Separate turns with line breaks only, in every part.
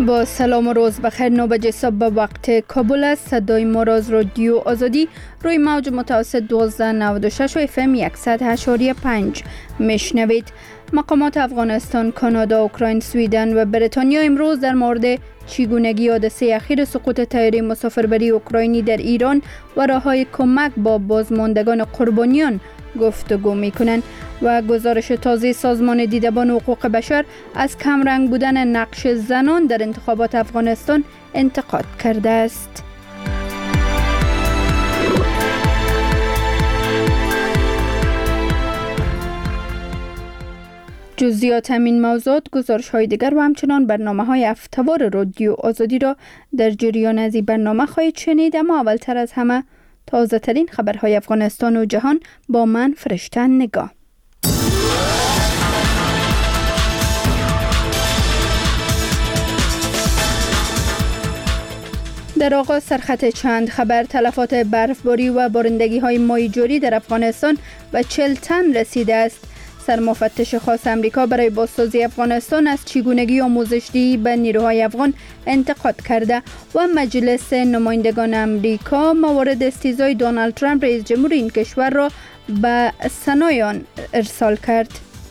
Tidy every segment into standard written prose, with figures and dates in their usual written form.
با سلام و روز بخیر. 9 بجه صبح به وقت کابل است. صدای ما را از رادیو آزادی روی موج متوسط 1296 و FM 100.5 میشنوید. مقامات افغانستان، کانادا، اوکراین، سویدن و بریتانیا امروز در مورد چگونگی حادثه اخیر سقوط طیاره مسافربری اوکراینی در ایران و راههای کمک با بازماندگان قربانیان گفتگو میکنند و گزارش تازه سازمان دیدبان حقوق بشر از کمرنگ بودن نقش زنان در انتخابات افغانستان انتقاد کرده است. جزئیات همین موضوعات، گزارش های دیگر و همچنان برنامه های هفته‌وار رادیو آزادی را در جریان از این برنامه خواهید شنید. اما اولتر از همه تازه ترین خبرهای افغانستان و جهان با من فرشته نگاه. در آغاز سرخط چند خبر: تلفات برفباری و بارندگی های مای جاری در افغانستان به 40 تن رسیده است. سرمفتش خاص امریکا برای بازسازی افغانستان از چگونگی آموزش‌دهی به نیروهای افغان انتقاد کرده و مجلس نمایندگان امریکا موارد استیزای دونالد ترامپ رئیس جمهور این کشور را به سنای آن ارسال کرد.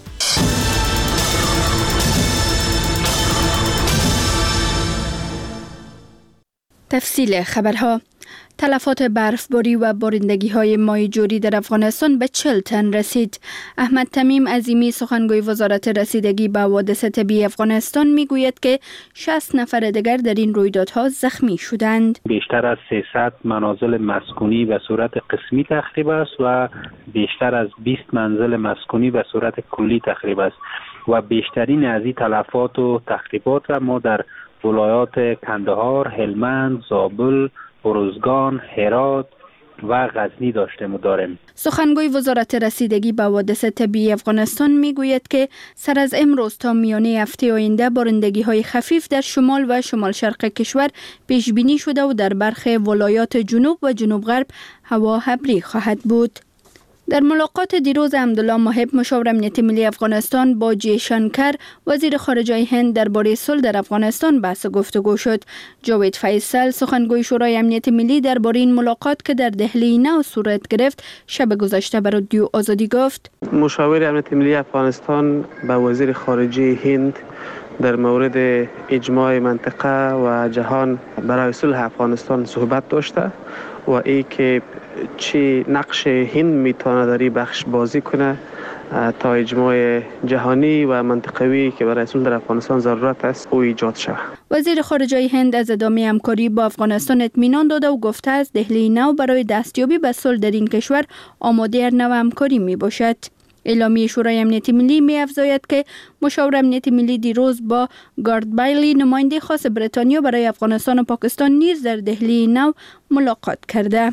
تفصیل خبرها: تلفات برفباری و بارندگی های مای جاری در افغانستان به 40 تن رسید. احمد تمیم عظیمی، سخنگوی وزارت رسیدگی به حوادث طبیعی افغانستان، میگوید که 60 نفر دیگر در این رویدادها زخمی شدند.
بیشتر از 300 منازل مسکونی به صورت قسمی تخریب است و بیشتر از 20 منزل مسکونی به صورت کلی تخریب است و بیشترین از این تلفات و تخریبات را ما در ولایات کندهار، هلمند، زابل، ارزگان، هرات و غزنی داریم.
سخنگوی وزارت رسیدگی به حوادث طبیعی افغانستان میگوید که سر از امروز تا میانه هفته آینده بارندگی های خفیف در شمال و شمال شرق کشور پیش بینی شده و در برخی ولایات جنوب و جنوب غرب هوا ابری خواهد بود. در ملاقات دیروز عبدالله محب، مشاور امنیت ملی افغانستان، با جی شنکر، وزیر خارجه هند، درباره صلح در افغانستان بحث گفتگو شد. جاوید فیصل، سخنگوی شورای امنیت ملی، درباره این ملاقات که در دهلی نو صورت گرفت شب گذشته به رادیو آزادی گفت:
مشاور امنیت ملی افغانستان با وزیر خارجه هند در مورد اجماع منطقه و جهان برای صلح افغانستان صحبت داشته و ای که چی نقش هند میتونه در این بخش بازی کنه تا اجماع جهانی و منطقوی که برای صلح در افغانستان ضرورت است او ایجاد شود.
وزیر خارجه هند از ادامه همکاری با افغانستان اطمینان داده و گفته است دهلی نو برای دستیابی به صلح در این کشور آماده هر نوع همکاری می باشد. اعلامیه شورای امنیت ملی می افزاید که مشاور امنیت ملی دیروز با گارد بایلی، نماینده خاص بریتانیا برای افغانستان و پاکستان، نیز در دهلی نو ملاقات کرده.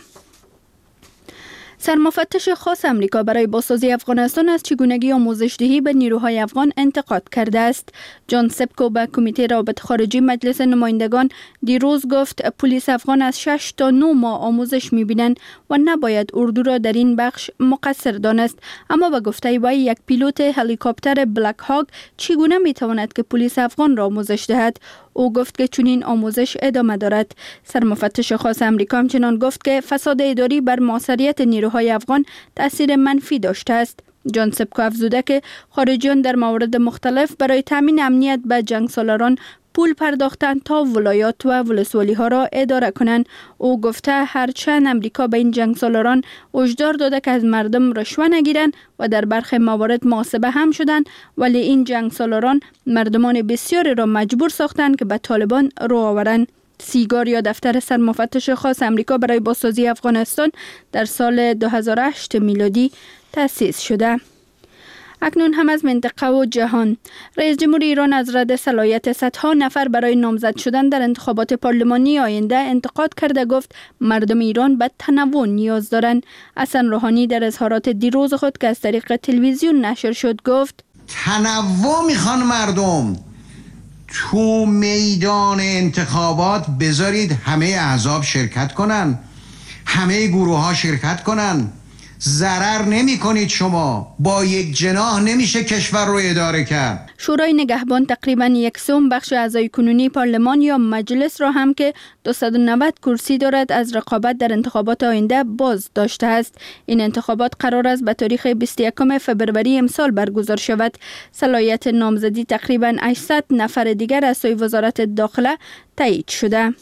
سرمفتش خاص امریکا برای بازسازی افغانستان از چگونگی آموزش‌دهی به نیروهای افغان انتقاد کرده است. جان سپکو به کمیته روابط خارجی مجلس نمایندگان دیروز گفت پلیس افغان از 6 تا 9 ماه آموزش می‌بینند و نباید اردو را در این بخش مقصر دانست. اما به گفته وی یک پیلوت هلیکوپتر بلک هاگ چگونه می‌تواند که پلیس افغان را آموزش دهد؟ او گفت که چنین آموزش ادامه دارد. سرمفتش خاص امریکا همچنان گفت که فساد اداری بر موثریت نیروهای افغان تأثیر منفی داشته است. جان سپکو افزوده که خارجیان در موارد مختلف برای تامین امنیت به جنگسالاران پول پرداختند تا ولایات و ولسوالی ها را اداره کنند. او گفته هرچند امریکا به این جنگسالاران هشدار داده که از مردم رشوه نگیرند و در برخی موارد محاسبه هم شدند، ولی این جنگسالاران مردمان بسیاری را مجبور ساختند که به طالبان رو آورند. سیگار یا دفتر سرمفتش خاص امریکا برای بازسازی افغانستان در سال 2008 میلادی تأسیس شده. اکنون هم از منطقه و جهان: رئیس جمهور ایران از رد صلاحیت صدها نفر برای نامزد شدن در انتخابات پارلمانی آینده انتقاد کرده. گفت مردم ایران به تنوع نیاز دارند. حسن روحانی در اظهارات دیروز خود که از طریق تلویزیون نشر شد گفت
تنوع میخوان مردم. تو میدان انتخابات بذارید همه احزاب شرکت کنن، همه گروه ها شرکت کنن، ضرر نمی کنید. شما با یک جناح نمیشه کشور رو اداره کرد.
شورای نگهبان تقریباً 1/3 بخش اعضای کنونی پارلمان یا مجلس را هم که 290 کرسی دارد از رقابت در انتخابات آینده باز داشته است. این انتخابات قرار است به تاریخ 21 فبروری امسال برگزار شود. صلاحیت نامزدی تقریباً 800 نفر دیگر از سوی وزارت داخله تایید شده.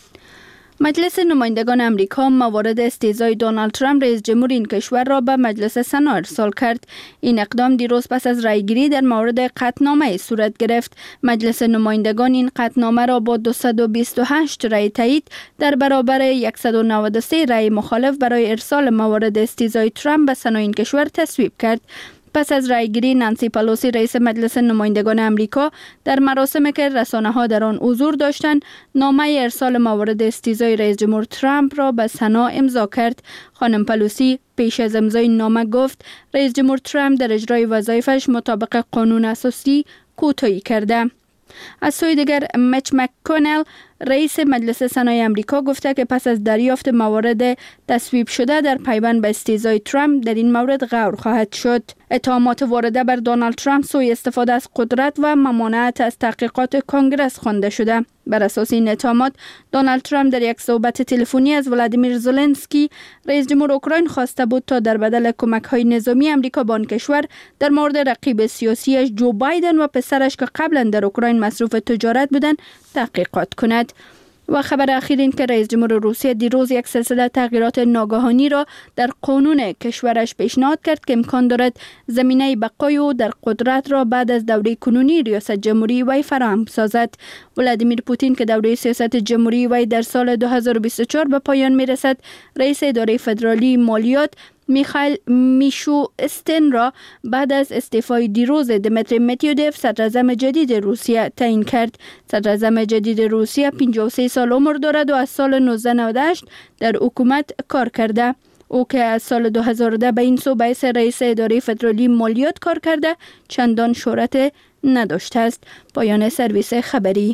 مجلس نمایندگان امریکا موارد استیضای دونالد ترامپ رئیس جمهور این کشور را به مجلس سنا ارسال کرد. این اقدام دیروز پس از رأیگیری در مورد قطعنامه صورت گرفت. مجلس نمایندگان این قطعنامه را با 228 رأی تایید در برابر 193 رأی مخالف برای ارسال موارد استیضای ترامپ به سنا این کشور تصویب کرد. پس از رأیگیری نانسی پلوسی رئیس مجلس نمایندگان امریکا در مراسمی که رسانه‌ها در آن حضور داشتند نامه ارسال موارد استیضای رئیس جمهور ترامپ را به سنا امضا کرد. خانم پلوسی پیش از امضای نامه گفت رئیس جمهور ترامپ در اجرای وظایفش مطابق قانون اساسی کوتاهی کرده. از سوی دیگر میچ مک‌کونل رئیس مجلس سنای امریکا گفته که پس از دریافت موارد تصویب شده در پیوند به استیضای ترامپ در این مورد غور خواهد شد. اتهامات وارده بر دونالد ترامپ سوء استفاده از قدرت و ممانعت از تحقیقات کنگره خوانده شده. بر اساس این اتهامات دونالد ترامپ در یک صحبت تلفنی از ولادیمیر زلنسکی رئیس جمهور اوکراین خواسته بود تا در بدل کمک‌های نظامی امریکا به آن کشور در مورد رقیب سیاسیش جو بایدن و پسرش که قبلا در اوکراین مصروف تجارت بودند تحقیقات کند. و خبر اخیر این که رئیس جمهور روسیه دیروز یک سلسله تغییرات ناگهانی را در قانون کشورش پیشنهاد کرد که امکان دارد زمینه بقای او در قدرت را بعد از دوره کنونی ریاست جمهوری وی فراهم سازد. ولادیمیر پوتین که دوره سیاست جمهوری وی در سال 2024 به پایان می رسد، رئیس اداره فدرالی مالیات میخائیل میشوستین را بعد از استعفای دیروز دمیتری مدودوف صدراعظم جدید روسیه تعیین کرد. صدراعظم جدید روسیه 53 سال عمر دارد و از سال 1998 در حکومت کار کرده. او که از سال 2010 به این سو باعث رئیس اداره فدرالی مالیات کار کرده چندان شهرت نداشته است. پایان سرویس خبری.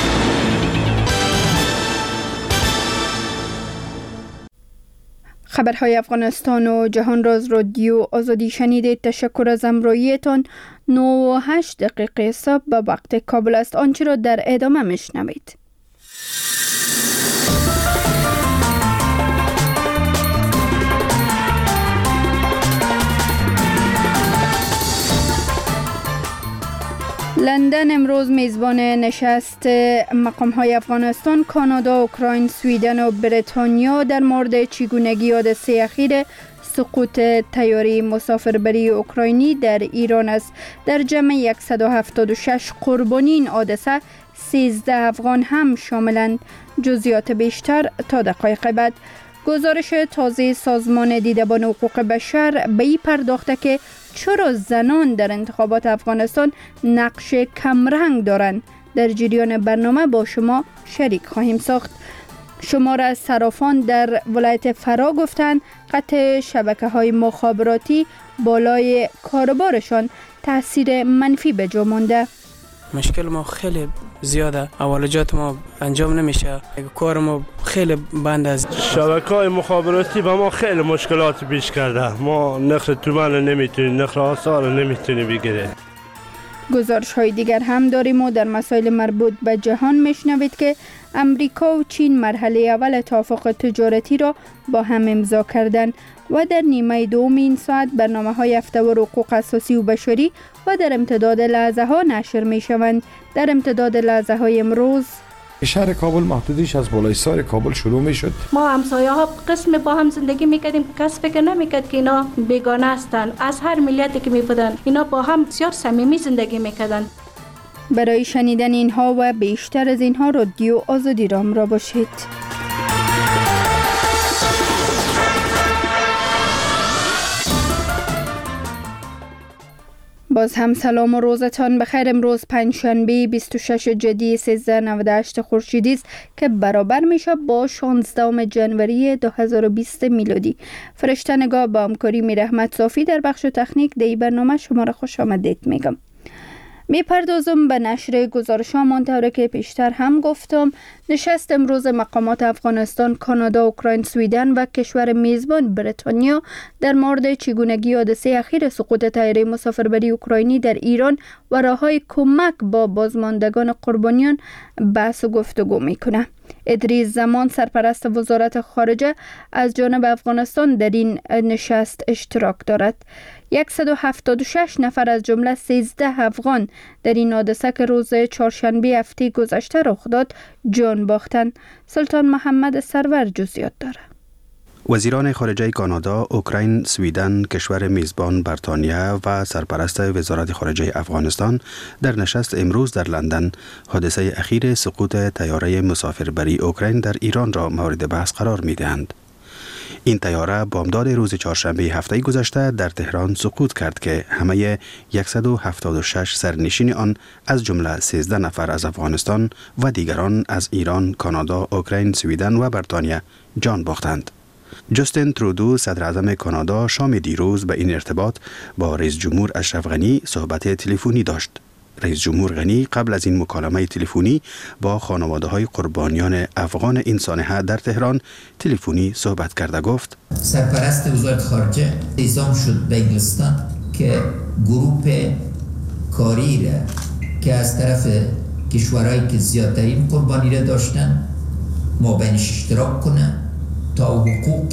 خبرهای افغانستان و جهان را از رادیو آزادی شنیدید. تشکر از همراهیتان. 9:08 صبح به وقت کابل است. آنچه را در ادامه میشنوید. لندن امروز میزبان نشست مقام‌های افغانستان، کانادا، اوکراین، سویدن و بریتانیا در مورد چگونگی حادثه اخیر سقوط طیاره مسافربری اوکراینی در ایران است. در جمع 176 قربانی این حادثه 13 افغان هم شاملند. جزئیات بیشتر تا دقایق بعد. گزارش تازه سازمان دیدبان حقوق بشر به این پرداخته که چرا زنان در انتخابات افغانستان نقش کمرنگ دارند. در جریان برنامه با شما شریک خواهیم ساخت. شمار از صرافان در ولایت فرا گفتند قطع شبکه‌های مخابراتی بالای کاروبارشان تاثیر منفی به جا مانده.
مشکل ما خیلی زیاده، اولویات ما انجام نمیشه، کار ما خیلی بند است.
شبکه‌های مخابراتی به ما خیلی مشکلات پیش کرده. ما نرخ تومان نمیتونیم، نرخ آثار نمیتونیم بگیریم.
گزارش های دیگر هم داریم و در مسائل مربوط به جهان میشنوید که امریکا و چین مرحله اول توافق تجارتی را با هم امضا کردند و در نیمه دوم این ساعت برنامه‌های هفته‌وار حقوق اساسی و بشری و در امتداد لحظه ها نشر می شوند. در امتداد لحظه های امروز
شهر کابل محدودیش از بالای سار کابل شروع می شد.
ما همسایه ها قسم با هم زندگی میکردیم، کس فکر نمیکرد که اینا بیگانه هستند. از هر ملیتی که می بودن اینا با هم بسیار صمیمی زندگی میکردن.
برای شنیدن اینها و بیشتر از اینها رادیو آزادی را همراه باشید. باز هم سلام و روزتان بخیر. امروز پنجشنبه 26 جدی 1398 خورشیدی است که برابر میشه با 16 جنوری 2020 میلادی. فرشته نگاه با همکاری میر احمد صافی در بخش تکنیک دی برنامه شما را خوش آمدید میگم. میپردازم به نشر گزارش همانطور که پیشتر هم گفتم. نشست امروز مقامات افغانستان، کانادا، اوکراین، سویدن و کشور میزبان بریتانیا در مورد چگونگی حادثه اخیر سقوط طیاره مسافربری اوکراینی در ایران و راههای کمک با بازماندگان قربانیان بحث و گفتگو میکنه. ادریس زمان، سرپرست وزارت خارجه، از جانب افغانستان در این نشست اشتراک دارد. 176 نفر از جمله 13 افغان در این حادثه که روز چهارشنبه هفته گذشته رخ داد جان باختند. سلطان محمد سرور جزئیات دارد.
وزیران خارجه کانادا، اوکراین، سویدن، کشور میزبان بریتانیا و سرپرست وزارت خارجه افغانستان در نشست امروز در لندن حادثه اخیر سقوط طیاره مسافربری اوکراین در ایران را مورد بحث قرار می‌دهند. این طیاره بامداد روز چهارشنبه هفته گذشته در تهران سقوط کرد که همه 176 سرنشین آن از جمله 13 نفر از افغانستان و دیگران از ایران، کانادا، اوکراین، سویدن و بریتانیا جان باختند. جاستین ترودو، صدر اعظم کانادا، شام دیروز به این ارتباط با رئیس جمهور اشرف غنی صحبت تلفنی داشت. رئیس جمهور غنی قبل از این مکالمه تلفنی با خانواده‌های قربانیان افغان این سانحه در تهران تلفنی صحبت کرده گفت:
سرپرست وزارت خارجه اعزام شد به انگلستان که گروه کاری را که از طرف کشورهایی که زیادترین قربانی را داشتن ما بینش اشتراک کنه تا حقوق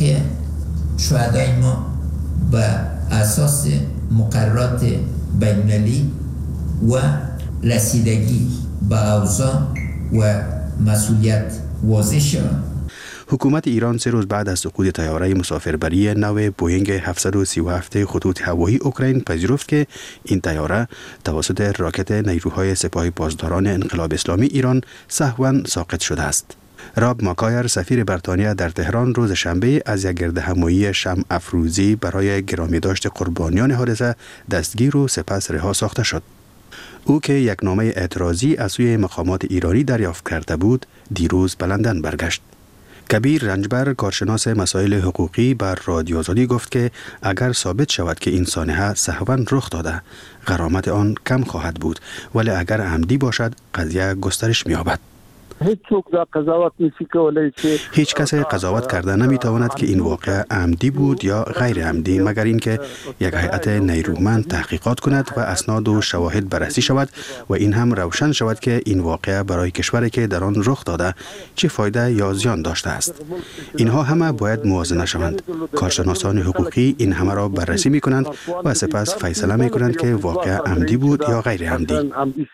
شهدای ما به اساس مقررات بین‌المللی و رسیدگی به اوضاع و مسئولیت واضح شود.
حکومت ایران 3 روز بعد از سقوط طیاره مسافربری نو بوئینگ 737 خطوط هوایی اوکراین پذیرفت که این طیاره توسط راکت نیروهای سپاه پاسداران انقلاب اسلامی ایران سهواً ساقط شده است. راب ماکایر، سفیر بریتانیا در تهران، روز شنبه از یک گردهمایی شمع افروزی برای گرامی داشت قربانیان حادثه دستگیر و سپس رها ساخته شد. او که یک نامه اعتراضی از سوی مقامات ایرانی دریافت کرده بود، دیروز به لندن برگشت. کبیر رنجبر، کارشناس مسائل حقوقی، بر رادیو آزادی گفت که اگر ثابت شود که این سانحه سهواً رخ داده، غرامت آن کم خواهد بود، ولی اگر عمدی باشد قضیه گسترش می‌یابد. هیچ کس قضاوت کرده نمیتواند که این واقعه عمدی بود یا غیر عمدی، مگر اینکه یک هیئت نیرومند تحقیقات کند و اسناد و شواهد بررسی شود و این هم روشن شود که این واقعه برای کشوری که در آن رخ داده چه فایده یا زیان داشته است. اینها همه باید موازنه شوند. کارشناسان حقوقی این همه را بررسی میکنند و سپس فیصله میکنند که واقعه عمدی بود یا غیر عمدی.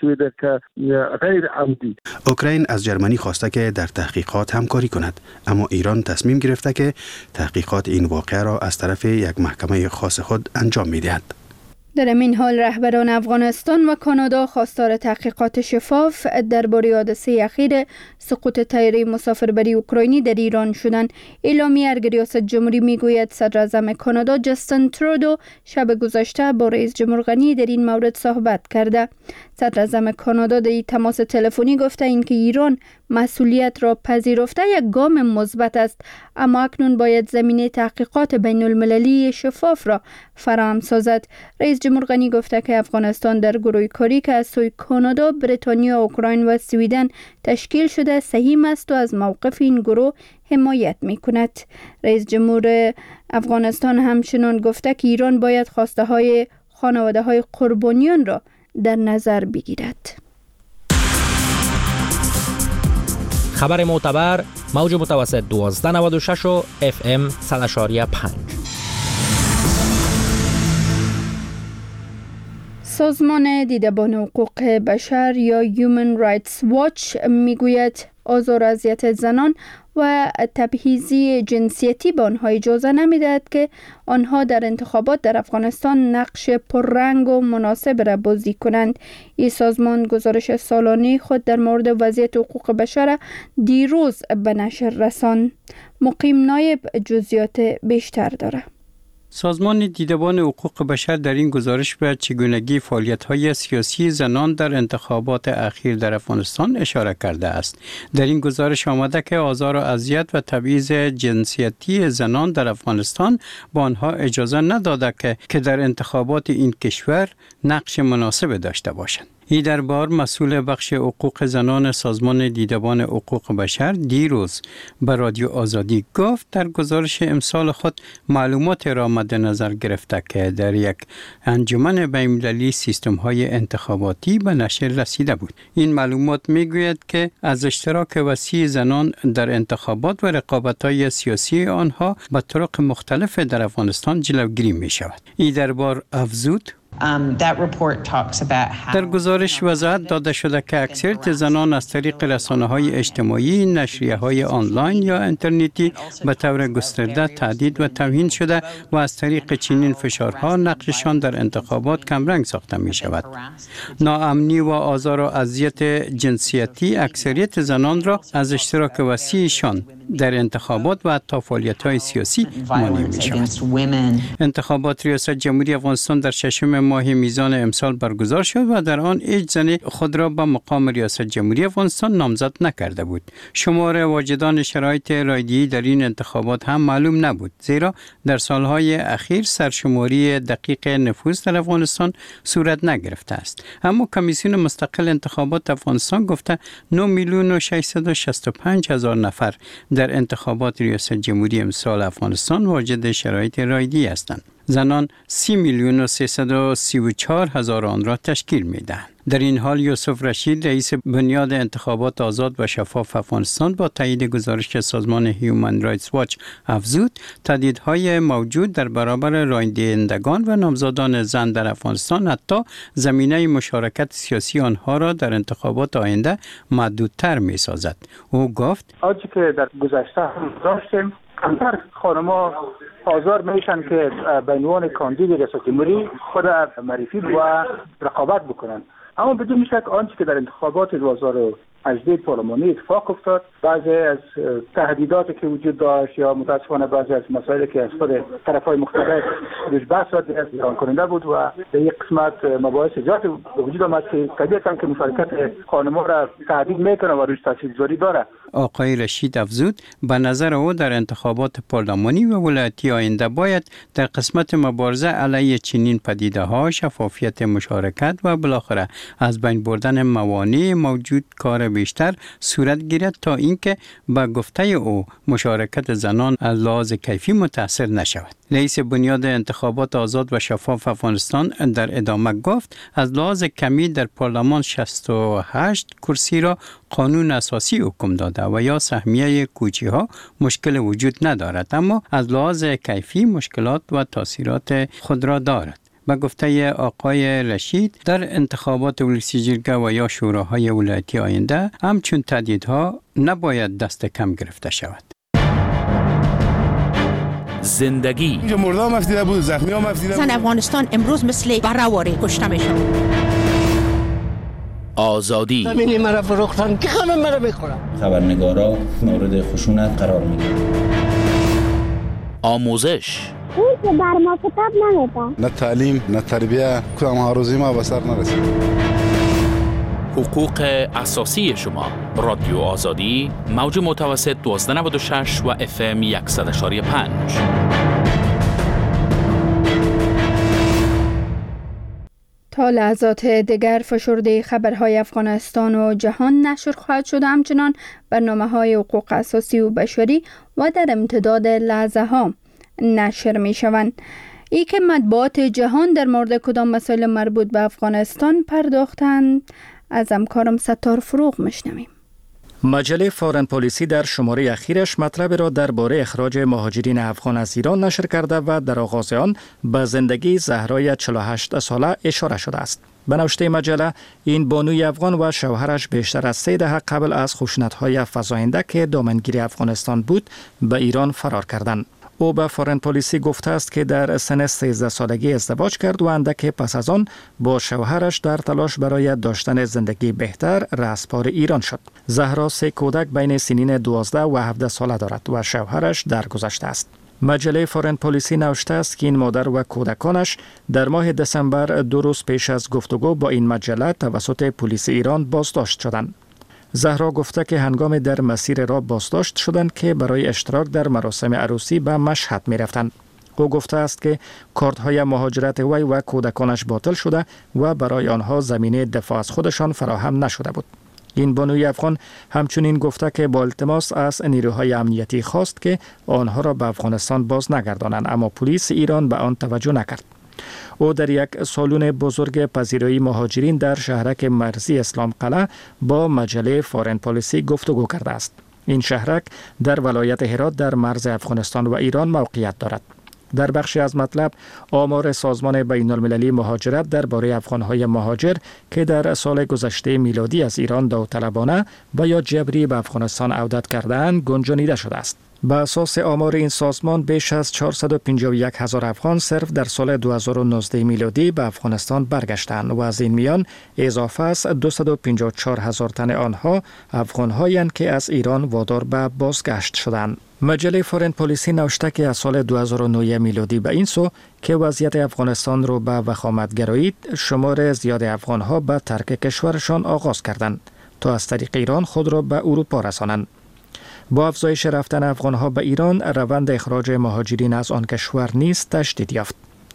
اوکراین از جرمنی خواسته که در تحقیقات همکاری کند، اما ایران تصمیم گرفته که تحقیقات این واقعه را از طرف یک محکمه خاص خود انجام می‌دهد.
در این حال رهبران افغانستان و کانادا خواستار تحقیقات شفاف درباره حادثه اخیر سقوط طیاره مسافربری اوکراینی در ایران شدند. اعلامیه ریاست جمهوری میگوید صدر اعظم کانادا جاستین ترودو شب گذشته با رئیس جمهور غنی در این مورد صحبت کرده. صدر اعظم کانادا در تماس تلفنی گفته اینکه ایران مسئولیت را پذیرفته یک گام مثبت است، اما اکنون باید زمینه تحقیقات بین المللی شفاف را فراهم سازد. رئیس جمهور غنی گفته که افغانستان در گروه کاری که از سوی کانادا، بریتانیا، اوکراین و سویدن تشکیل شده سهیم است و از موقف این گروه حمایت می کند. رئیس جمهور افغانستان همچنان گفته که ایران باید خواسته های خانواده های قربانیان را در نظر بگیرد.
خبر معتبر، موج متوسط 1296 و FM 100.5.
سازمان دیدبان حقوق بشر یا Human Rights Watch میگوید آزار و اذیت زنان و تبعیضی جنسیتی به آنها اجازه نمیدهد که آنها در انتخابات در افغانستان نقش پررنگ و مناسب را بازی کنند. این سازمان گزارش سالانه خود در مورد وضعیت حقوق بشر دیروز به نشر رساند. مقیم نایب جزئیات بیشتر دارد.
سازمان دیدبان حقوق بشر در این گزارش به چگونگی فعالیت‌های سیاسی زنان در انتخابات اخیر در افغانستان اشاره کرده است. در این گزارش آمده که آزار و اذیت و تبعیض جنسیتی زنان در افغانستان با آنها اجازه نداده که در انتخابات این کشور نقش مناسب داشته باشند. این دربار مسئول بخش حقوق زنان سازمان دیدبان حقوق بشر دیروز به رادیو آزادی گفت در گزارش امسال خود معلومات را مد نظر گرفته که در یک انجمن بین‌المللی سیستم‌های انتخاباتی به نشر رسیده بود. این معلومات میگوید که از اشتراک وسیع زنان در انتخابات و رقابت‌های سیاسی آنها به طرق مختلف در افغانستان جلوگیری می‌شود. این دربار افزود در گزارش وضاحت داده شده که اکثریت زنان از طریق رسانه‌های اجتماعی، نشریه‌های آنلاین یا اینترنتی به طور گسترده تهدید و توهین شده و از طریق چنین فشارها نقششان در انتخابات کمرنگ ساخته می‌شود. ناامنی و آزار و اذیت جنسیتی اکثریت زنان را از اشتراک وسیعشان در انتخابات و حتی فعالیت‌های سیاسی مانع می‌شود. انتخابات ریاست جمهوری افغانستان در 6 ماه میزان امسال برگزار شد و در آن هیچ زنی خود را به مقام ریاست جمهوری افغانستان نامزد نکرده بود. شمار واجدان شرایط رایگیری در این انتخابات هم معلوم نبود، زیرا در سالهای اخیر سرشماری دقیق نفوس در افغانستان صورت نگرفته است. اما کمیسیون مستقل انتخابات افغانستان گفته 9,665,000 نفر در انتخابات ریاست جمهوری امسال افغانستان واجد شرایط رایگیری هستند. زنان 30,334,000 آن را تشکیل می‌دهند. در این حال یوسف رشید رئیس بنیاد انتخابات آزاد و شفاف افغانستان با تایید گزارش سازمان هیومن رایتس واچ افزود تهدیدهای موجود در برابر رایدهندگان و نامزدان زن در افغانستان حتی زمینه مشارکت سیاسی آنها را در انتخابات آینده محدودتر می‌سازد. او گفت
آنچه که در گذشته هم داشتیم کمتر خانم‌ها آزار میشن که به عنوان کاندید ریاست جمهوری خود معرفی و رقابت بکنن. اما بدون شک آنچه که در انتخابات 2018 پارلمانی اتفاق افتاد، بعضی از تهدیداتی که وجود داشت یا متاسفانه بعضی از مسائلی که از خود طرف‌های مختلف روش بحث شد ایران کننده بود و در یک قسمت مباحث زیاد وجود آمد که طبیعتاً که مشارکت خانم‌ها را تهدید میکنه و روش تاثیرگذاری داره.
آقای رشید افزود به نظر او در انتخابات پارلمانی و ولایتی آینده باید در قسمت مبارزه علیه چنین پدیده‌ها شفافیت مشارکت و بالاخره از بین بردن موانع موجود کار بیشتر صورت گیرد تا اینکه به گفته او مشارکت زنان از لحاظ کیفی متاثر نشود. رئیس بنیاد انتخابات آزاد و شفاف افغانستان در ادامه گفت از لحاظ کمی در پارلمان 68 کرسی را قانون اساسی حکم داده و یا سهمیه کوچی‌ها مشکل وجود ندارد، اما از لحاظ کیفی مشکلات و تاثیرات خود را دارد. به گفته آقای رشید در انتخابات ولسی جرگه و یا شوراهای ولایتی آینده همچون تهدیدها نباید دست کم گرفته شود.
زندگی
اینجا مرده هم افتیده بود، زخمی هم افتیده بود.
زن افغانستان امروز مثل برهواری کشته میشن.
آزادی
زمینی مرا فروختن که همه مرا بخورن.
خبرنگارا مورد خشونت قرار میگیرن.
آموزش
اون که بر ما کتاب نمیده.
نه تعلیم نه تربیه کدام هاروزی ما به سر نرسید.
حقوق اساسی شما. رادیو آزادی موج متوسط 1296 و FM 100.5.
تا لحظات دیگر فشرده خبرهای افغانستان و جهان نشر خواهد شد، همچنان برنامه‌های حقوق اساسی و بشری و در امتداد لحظه ها نشر می شوند. ای که مطبوعات جهان در مورد کدام مسائل مربوط به افغانستان پرداختند از همکارم ستار فروغ میشنویم.
مجله فارن پالیسی در شماره اخیرش مطلب را درباره اخراج مهاجرین افغان از ایران نشر کرده و در آغاز آن به زندگی زهرای 48 ساله اشاره شده است. به نوشته مجله، این بانوی افغان و شوهرش بیشتر از 3 دهه قبل از خشونت‌های فزاینده که دامنگیر افغانستان بود به ایران فرار کردند. او به فارن پالیسی گفته است که در سن 13 سالگی ازدواج کرد و اندکی پس از آن با شوهرش در تلاش برای داشتن زندگی بهتر رهسپار ایران شد. زهرا 3 کودک بین سنین 12 و 17 ساله دارد و شوهرش درگذشته است. مجله فارن پالیسی نوشته است که این مادر و کودکانش در ماه دسامبر 2 روز پیش از گفتگو با این مجله توسط پلیس ایران بازداشت شدند. زهرا گفته که هنگام در مسیر را بازداشت شدند که برای اشتراک در مراسم عروسی به مشهد می رفتند. او گفته است که کارت‌های مهاجرت وی و کودکانش باطل شده و برای آنها زمینه دفاع از خودشان فراهم نشده بود. این بانوی افغان همچنین گفته که با التماس از نیروهای امنیتی خواست که آنها را به افغانستان باز نگردانند، اما پلیس ایران به آن توجه نکرد. او در یک سالن بزرگ پذیرایی مهاجرین در شهرک مرزی اسلام قلعه با مجله فارن پالیسی گفتگو کرده است. این شهرک در ولایت هرات در مرز افغانستان و ایران موقعیت دارد. در بخشی از مطلب آمار سازمان بین المللی مهاجرت درباره افغان‌های مهاجر که در سال گذشته میلادی از ایران داوطلبانه و یا جبری به افغانستان عودت کرده‌اند گنجانیده شده است. به اساس آمار این سازمان بیش از 451,000 افغان صرف در سال 2019 میلادی به افغانستان برگشتند و از این میان اضافه است 254,000 تن آنها افغان‌هایند که از ایران وادار به بازگشت شدند. مجله فارن پالیسی نوشته که از سال 2009 میلادی به این سو که وضعیت افغانستان رو به وخامت گرایید، شمار زیاد افغان‌ها به ترک کشورشان آغاز کردند تا از طریق ایران خود را به اروپا رسانند. با افزایش رفتن افغان‌ها به ایران، روند اخراج مهاجرین از آن کشور نیز تشدید یافت.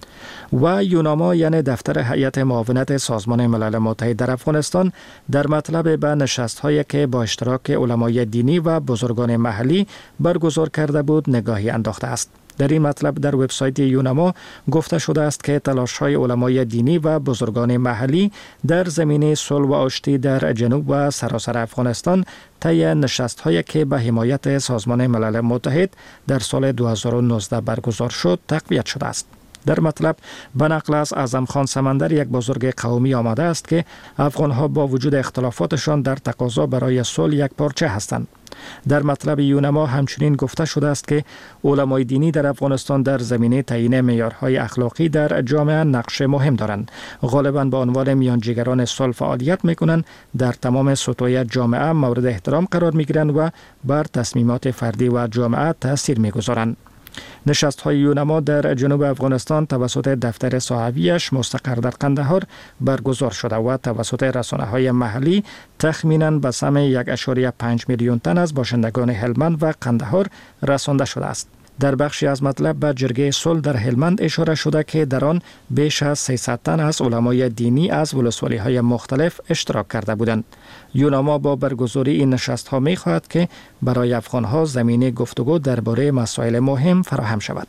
و یوناما یعنی دفتر هیئت معاونت سازمان ملل متحد در افغانستان در مطلب به نشست‌هایی که با اشتراک علمای دینی و بزرگان محلی برگزار کرده بود نگاهی انداخته است. در این مطلب در وبسایت یوناما گفته شده است که تلاش‌های علمای دینی و بزرگان محلی در زمینه صلح و آشتی در جنوب و سراسر افغانستان طی نشست‌هایی که به حمایت سازمان ملل متحد در سال 2019 برگزار شد تقویت شده است. در مطلب به نقل از اعظم خان سمندر، یک بزرگ قومی، آمده است که افغان‌ها با وجود اختلافاتشان در تقاضا برای صلح یک پارچه هستند. در مطلب یونما همچنین گفته شده است که علمای دینی در افغانستان در زمینه تعیین معیارهای اخلاقی در جامعه نقش مهم دارند. غالباً به عنوان میانجیگران صلح فعالیت می‌کنند، در تمام سطوح جامعه مورد احترام قرار می‌گیرند و بر تصمیمات فردی و جامعه تأثیر می‌گذارند. نشست‌های یونما در جنوب افغانستان توسط دفتر صحویش مستقر در قندهار برگزار شده و توسط رسانه‌های محلی تخمیناً به سهم 1.5 میلیون تن از باشندگان هلمند و قندهار رسانده شده است. در بخشی از مطلب به جرگه صلح در هلمند اشاره شده که در آن بیش از 300 تن از علمای دینی از ولسوالی‌های مختلف اشتراک کرده بودند. یوناما با برگزاری این نشست‌ها می‌خواهد که برای افغان‌ها زمینه گفتگو درباره مسائل مهم فراهم شود.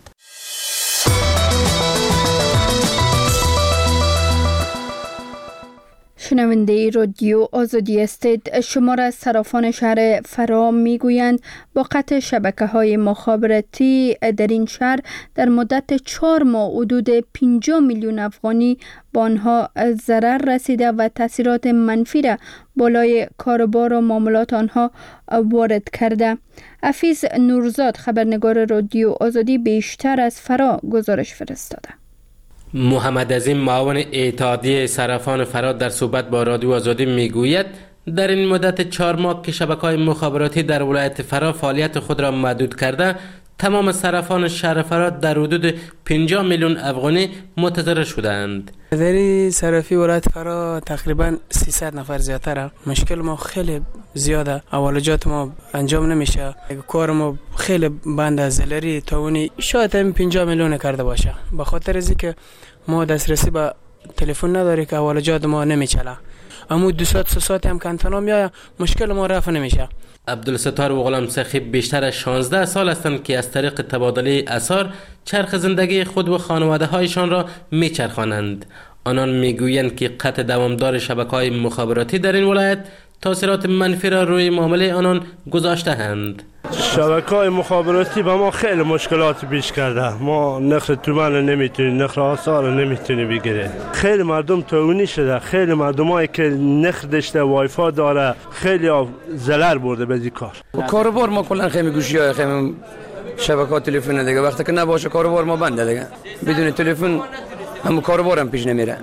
شنونده رادیو آزادی هستید. شمار از صرافان شهر فرا میگویند با قطع شبکه‌های مخابراتی در این شهر در مدت 4 ماه حدود 50 میلیون افغانی با آنها ضرر رسیده و تاثیرات منفی را بالای کاروبار و معاملات آنها وارد کرده. حفیظ نورزاد خبرنگار رادیو آزادی بیشتر از فرا گزارش فرستاده.
محمد عظیم معاون اتحادیه صرافان فرا در صحبت با رادیو آزادی میگوید در این مدت 4 ماه که شبکه‌های مخابراتی در ولایت فرا فعالیت خود را محدود کرده، تمام صرافان شهر فرا در حدود 50 میلیون افغانی متضرر شدند.
در صرافی ولایت فرا تقریبا 300 نفر زیادتره. مشکل ما خیلی زیاده، اولویات ما انجام نمیشه، کار ما خیلی بند از زلری تاونی شاید هم 50 میلیون کرده باشه، به خاطر از اینکه ما دسترسی به تلفن نداری که اولویات ما نمیچله. اما 2 ساعت 3 ساعت هم کنتنا میاد، مشکل ما رفع نمیشه.
عبدالستار و غلام سخی بیشتر از 16 سال هستند که از طریق تبادله آثار چرخ زندگی خود و خانواده هایشان را میچرخانند. آنان میگویند که قطع دوامدار شبکه‌های مخابراتی در این ولایت تاثیرات منفی را روی معامله آنان گذاشته‌اند.
شبکه‌های مخابراتی به ما خیلی مشکلات پیش کرده. ما نرخ تومان نمیتونیم، نرخ آثار نمیتونیم بگیریم. خیلی مردم تاونی شده، خیلی مردمایی که نرخ داشته وای فای داره خیلی ضرر برده به این کار.
کاروبار ما کلا خیلی گوشی‌های خیلی شبکه‌ها تلفن دیگه وقتی که نباشه کاروبار ما بنده دیگه. بدون تلفن هم کاروبارم پیش نمیره.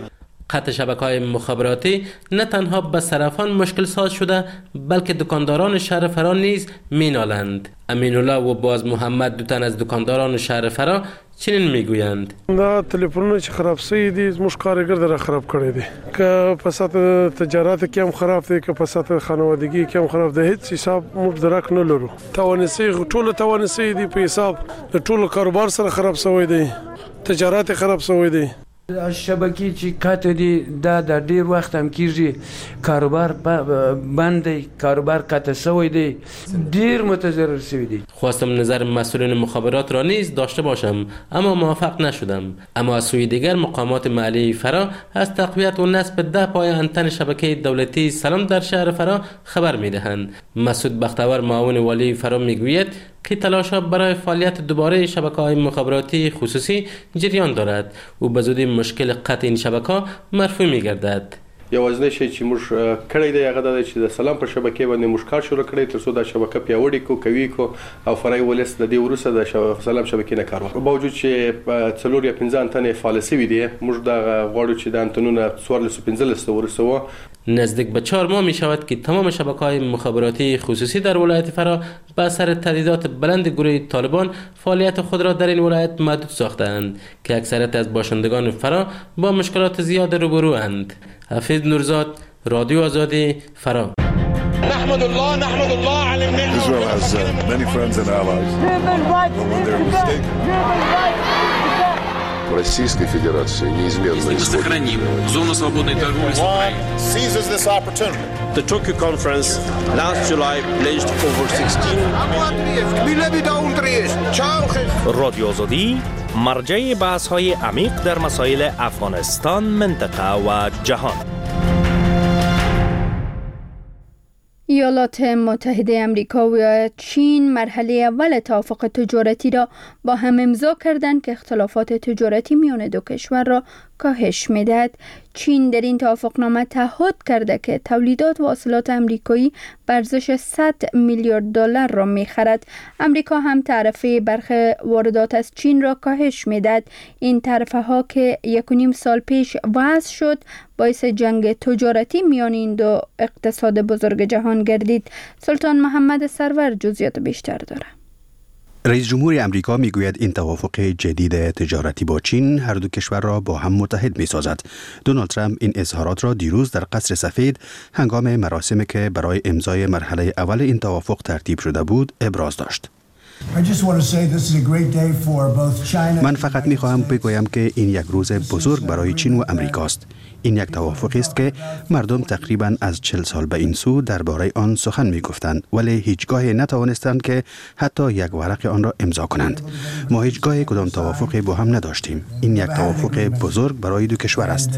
قطع شبکه‌های مخابراتی نه تنها به صرافان مشکل ساز شده بلکه دکانداران شهر فرا نیز مینالند. امین الله و باز محمد دو تن از دکانداران شهر فرا چنین میگویند:
دا تلفنونه چې خراب شوي دي زموږ کارګر در خراب کړی دي، که په سطح تجارت کې هم خراب دي، که په سطح خانوادگی کې هم خراب دي. هیڅ حساب موږ درک نه لرو. توانسي ټول توانسي دي په حساب د ټول کاروبار سره خراب شوی دی، تجارت خراب شوی دی.
شبکې چې کاته دي دا د ډیر وخت هم کیږي، کاروبار بند دی، کاروبار قطع شوی دی، ډیر متضرر شوی دی.
خواستم نظر مسئولین مخابرات را نیز داشته باشم اما موفق نشدم. اما از سوی دیگر مقامات محلی فرا از تقویت و نصب 10 پای انتن شبکه دولتی سلام در شهر فرا خبر میدهند. مسعود بختور معاون والی فرا میگوید که تلاش‌ها برای فعالیت دوباره شبکه‌های مخابراتی خصوصی جریان دارد و به زودی مشکل قطع این شبکه‌ها مرفوع می‌گردد.
یوازینی شی چې موږ کړی دی هغه دا چې د سلام په شبکې باندې موږ کار شروع کړی تر څو دا شبکه پیاوړې کو کوي کو او فرای ولس د دې وروسته د سلام شبکې نه کار وکړي. باوجود چې 4 یا 15 انتنې فعال شوي دي، موږ د غواړو چې د انتنونه 415 ورسوه.
نزدیک به 4 ماه می شود که تمام شبکه‌های مخابراتی خصوصی در ولایت فرا به اثر تهدیدات بلند گروه طالبان فعالیت خود را در این ولایت محدود ساختند که اکثریت از باشندگان فرا با مشکلات زیاد روبروند. حفیظ نورزاد، رادیو آزادی، فرا.
نحمد الله على النعمة.
Israel has many friends and allies. When they're mistaken.
Российской Федерации неизменно
сохраним зону свободной торговли с Украиной.
Seizes this opportunity.
The Tokyo conference last July pledged over 16
رادیو آزادی مرجع بحث‌های عمیق در مسائل افغانستان، منطقه و جهان.
ایالات متحده آمریکا و چین مرحله اول توافق تجارتی را با هم امضا کردند که اختلافات تجارتی میان دو کشور را کاهش می‌دهد. چین در این توافقنامه تعهد کرده که تولیدات و واصلات آمریکایی به ارزش 100 میلیارد دلار را می‌خرد. آمریکا هم تعرفه برخی واردات از چین را کاهش می‌دهد. این تعرفه‌ها که 1.5 سال پیش وضع شد باعث جنگ تجارتی میان این دو اقتصاد بزرگ جهان گردید. سلطان محمد سرور جزئیات بیشتر دارد.
رئیس جمهور امریکا میگوید این توافق جدید تجارتی با چین هر دو کشور را با هم متحد می‌سازد. دونالد ترامپ این اظهارات را دیروز در قصر سفید هنگام مراسمی که برای امضای مرحله اول این توافق ترتیب شده بود ابراز داشت. من فقط می‌خواهم بگویم که این یک روز بزرگ برای چین و امریکاست. این یک توافقی است که مردم تقریباً از 40 سال به این سو درباره آن سخن می‌گفتند ولی هیچگاه نتوانستند که حتی یک ورق آن را امضا کنند. ما هیچگاه کدام توافقی با هم نداشتیم. این یک توافق بزرگ برای دو کشور است.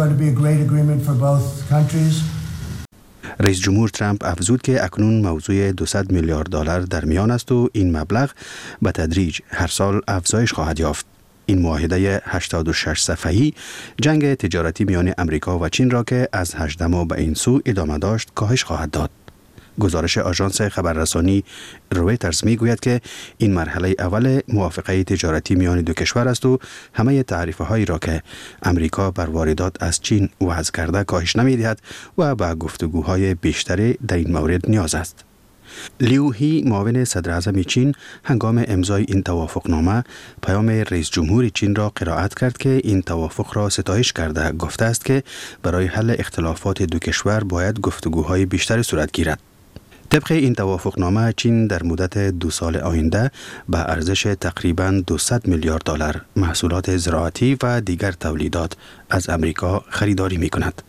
رئیس جمهور ترامپ افزود که اکنون موضوع 200 میلیارد دلار در میان است و این مبلغ به تدریج هر سال افزایش خواهد یافت. این معاهده 86 صفحه‌ای جنگ تجارتی میان امریکا و چین را که از 18 ماه به این سو ادامه داشت کاهش خواهد داد. گزارش آژانس خبررسانی رویترز میگوید که این مرحله اول موافقه تجارتی میان دو کشور است و همه تعرفه‌هایی را که امریکا بر واردات از چین وضع کرده کاهش نمی‌دهد و به گفتگوهای بیشتری در این مورد نیاز است. لیو هی معاون صدر اعظم چین هنگام امضای این توافقنامه پیام رئیس جمهور چین را قرائت کرد که این توافق را ستایش کرده گفته است که برای حل اختلافات دو کشور باید گفتگوهای بیشتری صورت گیرد. طبق این توافقنامه چین در مدت 2 سال آینده به ارزش تقریباً 200 میلیارد دلار محصولات زراعتی و دیگر تولیدات از امریکا خریداری می کند.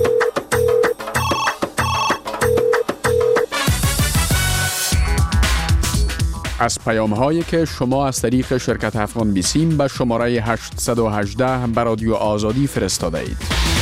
از پیام‌هایی که شما از طریق شرکت افغان بیسیم به شماره 818 به رادیو آزادی فرستاده اید.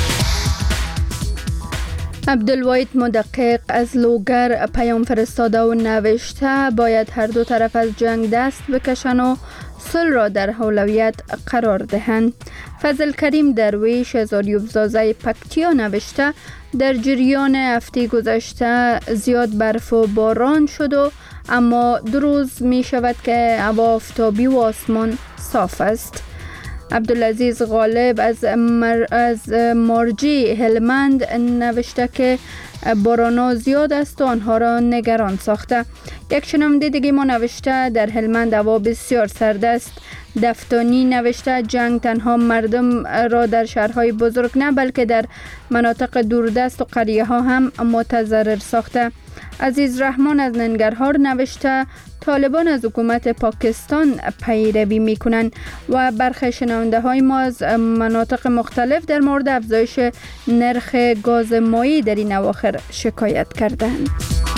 عبدالواحد مدقق از لوگر پیام فرستاده و نوشته باید هر دو طرف از جنگ دست بکشن و صلح را در اولویت قرار دهند. فضل کریم درویش از آریوبزازه پکتیا نوشته در جریان هفته گذشته زیاد برف و باران شد و اما 2 روز می شود که هوا آفتابی و آسمان صاف است. عبدالعزیز غالب از مارجی هلمند نوشته که باران زیاد است و آنها را نگران ساخته. یک شنونده دیگه ما نوشته در هلمند هوا بسیار سرد است. دفتانی نوشته جنگ تنها مردم را در شهرهای بزرگ نه بلکه در مناطق دوردست و قریه ها هم متضرر ساخته. عزیز رحمان از ننگرهار نوشته طالبان از حکومت پاکستان پیروی میکنند و برخی شنونده های ما از مناطق مختلف در مورد افزایش نرخ گاز مایی در این اواخر شکایت کردند.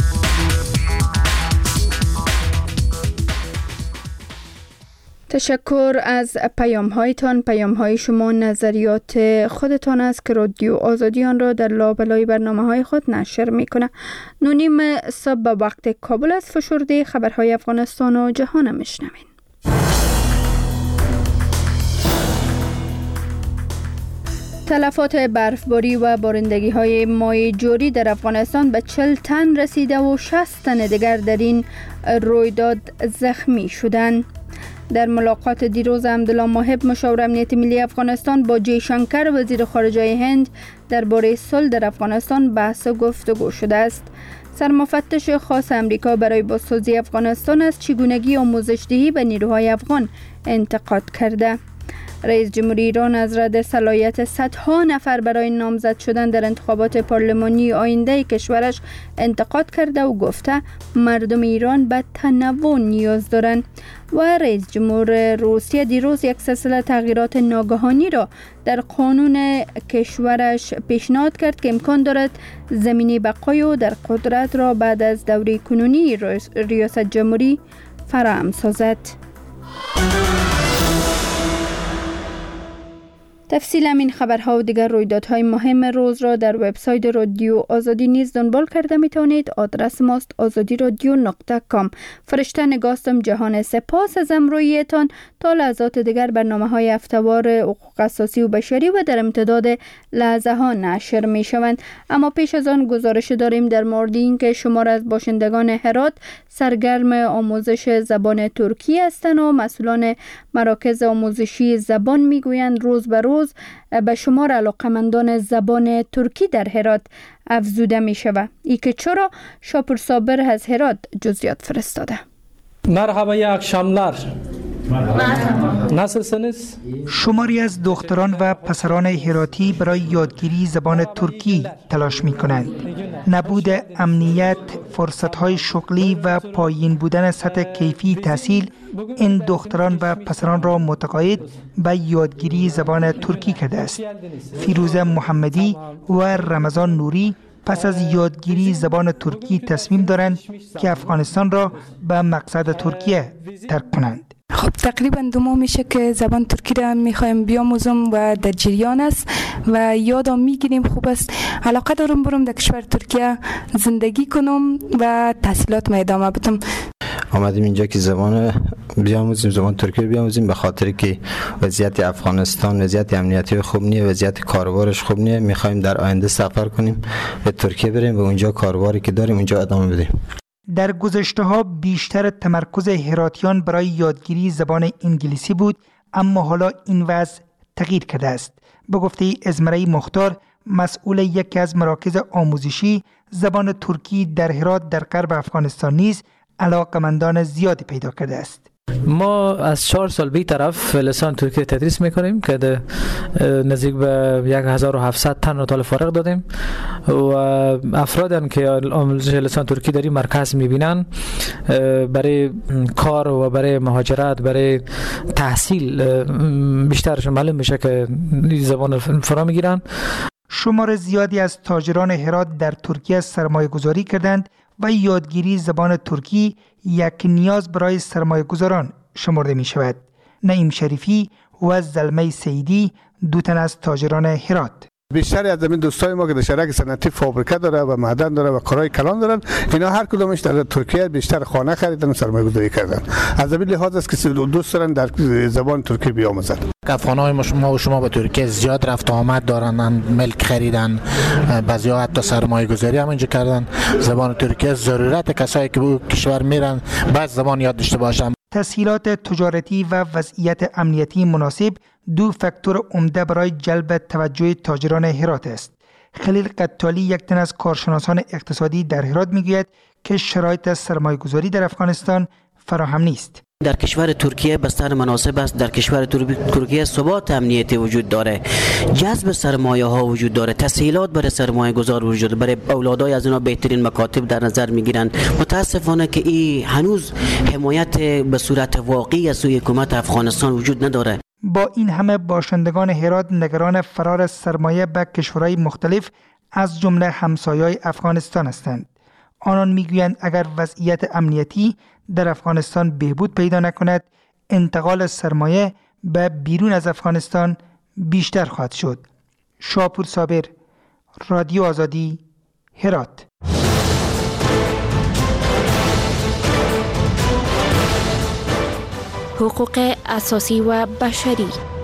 تشکر از پیام های شما نظریات خودتان است که رادیو آزادی آن را در لابلای برنامه های خود نشر میکنه. 9:30 صبح به وقت کابل است. فشرده خبرهای افغانستان و جهان میشنوین. تلفات برفباری و بارندگی های مای جاری در افغانستان به 40 تن رسیده و 60 تن دیگر در این رویداد زخمی شدند. در ملاقات دیروز عبدالله ماهب مشاور امنیت ملی افغانستان با جی شنکر وزیر خارجه هند درباره صلح در افغانستان بحث و گفتگو شده است. سرمفتش خاص امریکا برای بازسازی افغانستان از چگونگی آموزش دهی به نیروهای افغان انتقاد کرده. رئیس جمهوری ایران از رد صلاحیت صدها نفر برای نامزد شدن در انتخابات پارلمانی آینده کشورش انتقاد کرده و گفته مردم ایران به تنوع نیاز دارند. و رئیس جمهور روسیه دیروز یک سلسله تغییرات ناگهانی را در قانون کشورش پیشنهاد کرد که امکان دارد زمینه بقای و در قدرت را بعد از دوره کنونی ریاست جمهوری فراهم سازد. تفصیل این خبرها و دیگر رویدادهای مهم روز را در وبسایت رادیو آزادی نیز دنبال کرده میتونید. آدرس ماست azadi.radio.com. فرشته نگاستم جهان. سپاس از همراهیتان. تا لحظات دیگر برنامه‌های هفته‌وار حقوق اساسی و بشری و در امتداد لحظه ها نشر می شوند. اما پیش از آن گزارش داریم در مورد اینکه شمار از باشندگان هرات سرگرم آموزش زبان ترکی هستند و مسئولان مراکز آموزشی زبان میگویند روز به روز به شمار علاقمندان زبان ترکی در هرات افزوده می شود. ای که چرا؟ شاپور صابر از هرات جزئیات فرستاده.
مرحبا یا اکشاملار.
نسلسنز؟ شماری از دختران و پسران هراتی برای یادگیری زبان ترکی تلاش می کنند. نبود امنیت، فرصت‌های شغلی و پایین بودن سطح کیفی تحصیل این دختران و پسران را متقاعد به یادگیری زبان ترکی کرده است. فیروزه محمدی و رمضان نوری پس از یادگیری زبان ترکی تصمیم دارند که افغانستان را به مقصد ترکیه ترک کنند.
خب تقریبا 2 ماه میشه که زبان ترکی را میخوایم بیاموزم و در جریان است و یادم میگیریم. خوب است، علاقه دارم برم در کشور ترکیه زندگی کنم و تحصیلات ادامه بدم.
آمدیم اینجا که زبان بیاموزیم، زبان ترکی بیاموزیم، به خاطر که وضعیت افغانستان وضعیت امنیتی خوب نیست، وضعیت کاروبارش خوب نیست. میخوایم در آینده سفر کنیم به ترکیه بریم و اونجا کاروباری که داریم اونجا ادامه بدیم.
در گذشته‌ها بیشتر تمرکز هراتیان برای یادگیری زبان انگلیسی بود، اما حالا این وضع تغییر کرده است. به گفته ازمره‌ای مختار، مسئول یکی از مراکز آموزشی زبان ترکی در هرات در غرب افغانستان نیز علاقمندان زیادی پیدا کرده است.
ما از 4 سال بی طرف لسان ترکی تدریس میکنیم که نزدیک به 1700 تن را طالب فارغ دادیم و افرادی که آموزش لسان ترکی در این مرکز میبینن برای کار و برای مهاجرت، برای تحصیل بیشترشون معلوم میشه که زبان فرا میگیرن.
شمار زیادی از تاجران هرات در ترکیه سرمایه گذاری کردند و یادگیری زبان ترکی یک نیاز برای سرمایه گذاران شمرده می شود. نعیم شریفی و زلمه سیدی 2 تن از تاجران هرات.
بیشتری از این دوستای ما که در شرکت صنعتی فابریکه داره و معدن داره و کارهای کلان دارن، اینا هر کدومش در ترکیه بیشتر خانه خریدن و سرمایه گذاری کردن. از این لحاظ است که دوست دارن در زبان ترکی بیاموزند.
افغانای ما و شما به ترکیه زیاد رفت آمد دارن، ملک خریدن، بعضیا حتی سرمایه گذاری هم اینجا کردن. زبان ترکیه ضرورت کسایی که به کشور میرن بعد زبان یاد داشته باشن.
تسهیلات تجارتی و وضعیت امنیتی مناسب دو فاکتور عمده برای جلب توجه تاجران هرات است. خلیل قتالی، یک تن از کارشناسان اقتصادی در هرات، میگوید که شرایط سرمایه‌گذاری در افغانستان فراهم نیست.
در کشور ترکیه بستر مناسب است. در کشور ترکیه ثبات امنیتی وجود داره، جذب سرمایه ها وجود داره، تسهیلات برای سرمایه گذار وجود داره، برای اولادای از اینا بهترین مکاتب در نظر میگیرند. متاسفانه که این هنوز حمایت به صورت واقعی از سوی حکومت افغانستان وجود نداره.
با این همه باشندگان هرات نگران فرار سرمایه به کشورهای مختلف از جمله همسایه‌های افغانستان هستند. آنان میگویند اگر وضعیت امنیتی در افغانستان بهبود پیدا نکند، انتقال سرمایه به بیرون از افغانستان بیشتر خواهد شد. شاپور صابر، رادیو آزادی، هرات.
حقوق اساسی و بشری.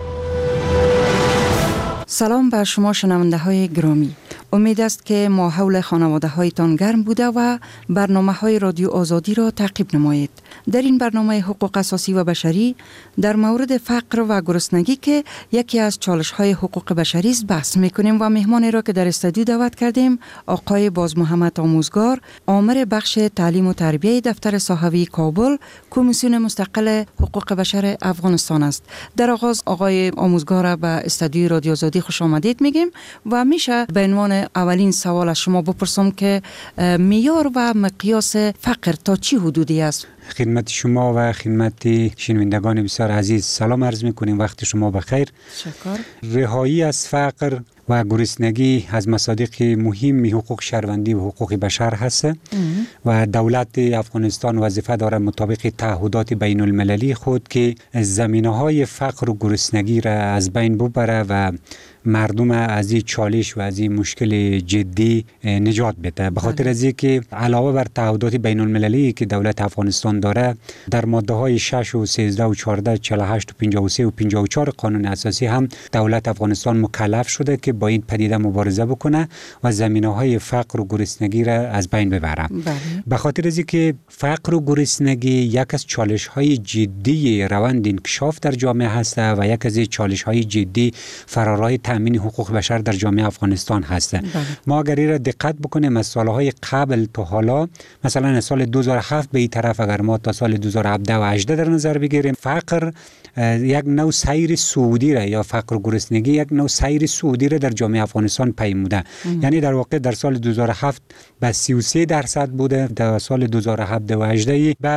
سلام بر شما شنونده های گرامی. امید است که ما حول خانواده هایتان گرم بوده و برنامه های رادیو آزادی را تعقیب نمایید. در این برنامه حقوق اساسی و بشری در مورد فقر و گرسنگی که یکی از چالش های حقوق بشری است بحث میکنیم و مهمانی را که در استودیو دعوت کردیم آقای باز محمد آموزگار، آمر بخش تعلیم و تربیه دفتر صحوی کابل، کمیسیون مستقل حقوق بشر افغانستان است. در آغاز آقای آموزگار را به استودیو رادیو آزادی خوش آمدید میگیم و میشه به عنوان اولین سوال از شما بپرسم که معیار و مقیاس فقر تا چی حدودی است؟
خدمت شما و خدمت شنوندگان بسیار عزیز سلام عرض میکنیم. وقت شما بخیر.
شکر.
رهایی از فقر و گرسنگی از مصادیق مهم حقوق شهروندی و حقوق بشر هست و دولت افغانستان وظیفه داره مطابق تعهدات بین المللی خود که زمینه‌های فقر و گرسنگی را از بین ببره و مردم از این چالش و از این مشکل جدی نجات بده. به خاطر از اینکه علاوه بر تعهدات بین المللی که دولت افغانستان داره، در ماده های 6 و 13 و 14 48 و 53 و 54 قانون اساسی هم دولت افغانستان مکلف شده که با این پدیده مبارزه بکنه و زمینه‌های فقر و گرسنگی را از بین ببره. به خاطر از اینکه فقر و گرسنگی یک از چالش‌های جدی روند انکشاف در جامعه هست و یک از چالش‌های جدی فرارای تامین حقوق بشر در جامعه افغانستان هست. ما اگر این را دقت بکنیم از سالهای قبل تا حالا، مثلا از سال 2007 به این طرف اگر ما تا سال 2017 و 18 در نظر بگیریم، فقر یک نوع سیر سعودی را یا فقر و گرسنگی یک نوع سیر سعودی را در جامعه افغانستان پیموده. یعنی در واقع در سال 2007 به 33% بوده، در سال 2017 و 18 به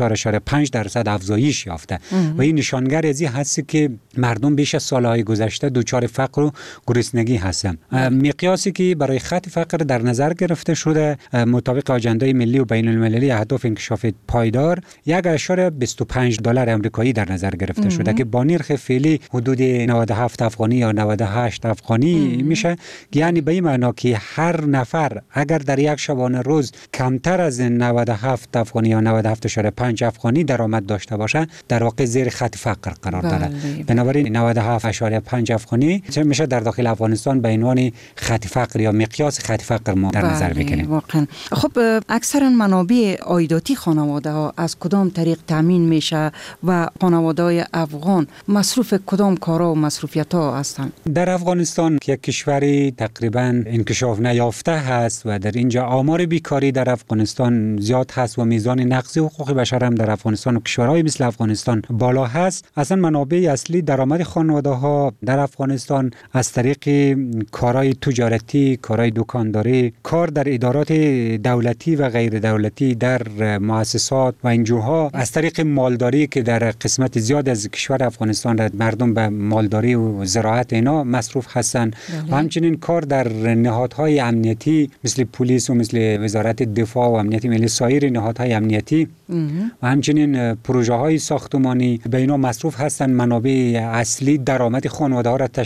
54.5% افزایش یافته و این نشانگر از این هست که مردم بیش از سالهای گذشته دچار فقر و گرسنگی هستند. مقیاسی که برای خط فقر در نظر گرفته شده مطابق آژاندای ملی و بین المللی اهداف انکشاف پایدار $1.25 آمریکایی در نظر گرفته شده که با نرخ فعلی حدود 97 افغانی یا 98 افغانی میشه. یعنی به این معنا که هر نفر اگر در یک شبانه روز کمتر از 97 افغانی یا 97.5 افغانی درآمد داشته باشه، در واقع زیر خط فقر قرار داره. بنابراین 97.5 افغانی چه میشه در داخل افغانستان به عنوان خط فقر یا مقیاس خط فقر ما در نظر بگیریم.
واقعا. خب اکثرا منابع عایداتی خانواده ها از کدام طریق تامین میشه و خانواده های افغان مصروف کدام کارا و مصروفیت ها هستند؟
در افغانستان که یک کشوری تقریبا انکشاف نیافته هست و در اینجا آمار بیکاری در افغانستان زیاد هست و میزان نقض حقوق بشر هم در افغانستان و کشورهای مثل افغانستان بالا هست، اصلا منابع اصلی درآمد خانواده ها در افغانستان از طریق کارهای تجارتی، کارهای دکانداری، کار در ادارات دولتی و غیر دولتی، در مؤسسات و انجوها، از طریق مالداری که در قسمت زیاد از کشور افغانستان مردم به مالداری و زراعت اینا مصروف هستند و همچنین کار در نهادهای امنیتی مثل پلیس و مثل وزارت دفاع و امنیت ملی، سایر نهادهای امنیتی و همچنین پروژه های ساختمانی به اینا مصروف هستند. منابع اصلی درآمد خانواده ها را تشکیل میده.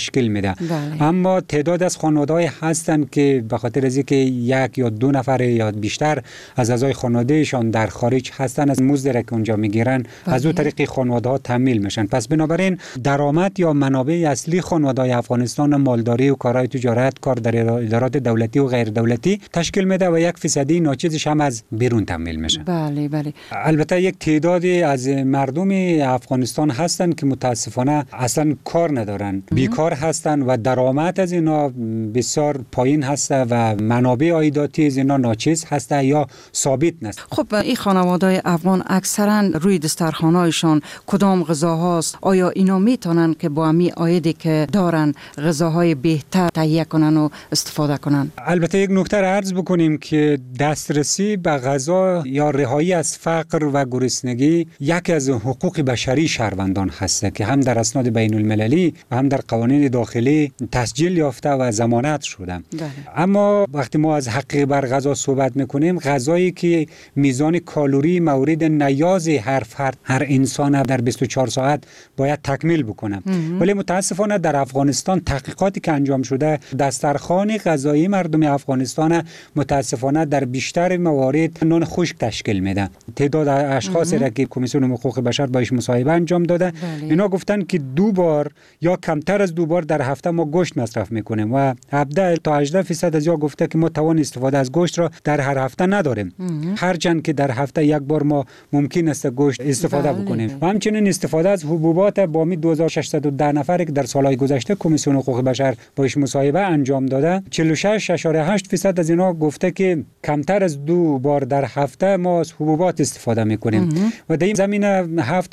میده. اما تعداد از خانواده‌های هستند که به خاطر از اینکه یک یا دو نفر یا بیشتر از اعضای خانوادهشان در خارج هستند، از مزدی که اونجا میگیرن از اون طریق خانواده‌ها تامین میشن. پس بنابراین درآمد یا منابع اصلی خانواده‌های افغانستان مالداری و کارهای تجارت، کار در ادارات دولتی و غیر دولتی تشکیل میده و 1% ناچیزش هم از بیرون تامین میشه.
بله بله.
البته یک تعدادی از مردم افغانستان هستند که متاسفانه اصلا کار ندارن، بیکار هستند و درآمد از اینا بسیار پایین هسته و منابع عایداتی از اینا ناچیز هسته یا ثابت نیست.
خب این خانواده‌های افغان اکثرا روی دسترخوان‌هایشان کدام غذاهاست؟ آیا اینا میتونن که با همین عایدی که دارن غذاهای بهتر تهیه کنن و استفاده کنن؟
البته یک نکته را عرض بکنیم که دسترسی به غذا یا رهایی از فقر و گرسنگی یکی از حقوق بشری شهروندان هست که هم در اسناد بین المللی و هم در قوانین داخلی تسجیل یافته و ضمانت شده. اما وقتی ما از حق بر غذا صحبت میکنیم، غذایی که میزان کالری مورد نیاز هر فرد، هر انسان در 24 ساعت باید تکمیل بکنه. ولی متاسفانه در افغانستان تحقیقاتی که انجام شده، دسترخوان غذایی مردم افغانستان متاسفانه در بیشتر موارد نان خشک تشکیل میده. تعداد اشخاصی را که کمیسیون حقوق بشر باش مصاحبه انجام داده، اینا گفتن که 2 بار یا کمتر از 2 بار در هفته ما گوشت مصرف میکنیم و 17 تا 18% از یا گفته که ما توان استفاده از گوشت را در هر هفته نداریم. هرچند که در هفته یک بار ما ممکن است گوشت استفاده بکنیم. و همچنین استفاده از حبوبات با 2610 نفر که در سالهای گذشته کمیسیون حقوق بشر باش مصاحبه انجام داده، 46.8% از اینا گفته که کمتر از 2 بار در هفته ما از حبوبات استفاده میکنیم و در این زمینه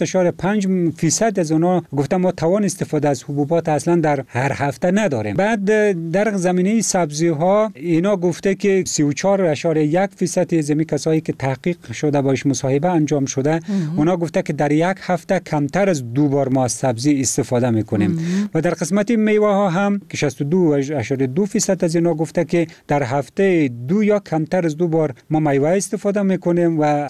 7.5% از اونا گفته ما توان استفاده از حبوبات اصلا در هر هفته نداریم. بعد در زمینه سبزی ها اینا گفته که 34.1% از کسایی که تحقیق شده باش مصاحبه انجام شده، اونا گفته که در یک هفته کمتر از 2 بار ما از سبزی استفاده میکنیم. و در قسمت میوه ها هم که 62.2% از اینا گفته که در هفته 2 یا کمتر از 2 بار ما میوه استفاده میکنیم و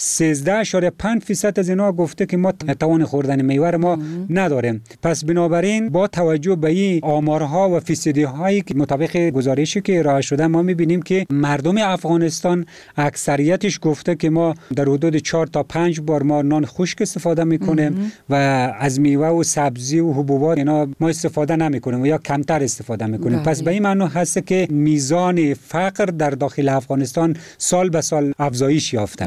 13.5% از اینا گفته که ما توان خوردن میوه ما نداریم. پس بنابراین با توجه به این آمارها و فیصدی هایی که مطابق گزارشی که ارائه شده ما میبینیم که مردم افغانستان اکثریتش گفته که ما در حدود 4 تا 5 بار ما نان خشک استفاده میکنیم و از میوه و سبزی و حبوبات اینا ما استفاده نمیکنیم و یا کمتر استفاده میکنیم. پس به این معنی هست که میزان فقر در داخل افغانستان سال به سال افزایش یافته.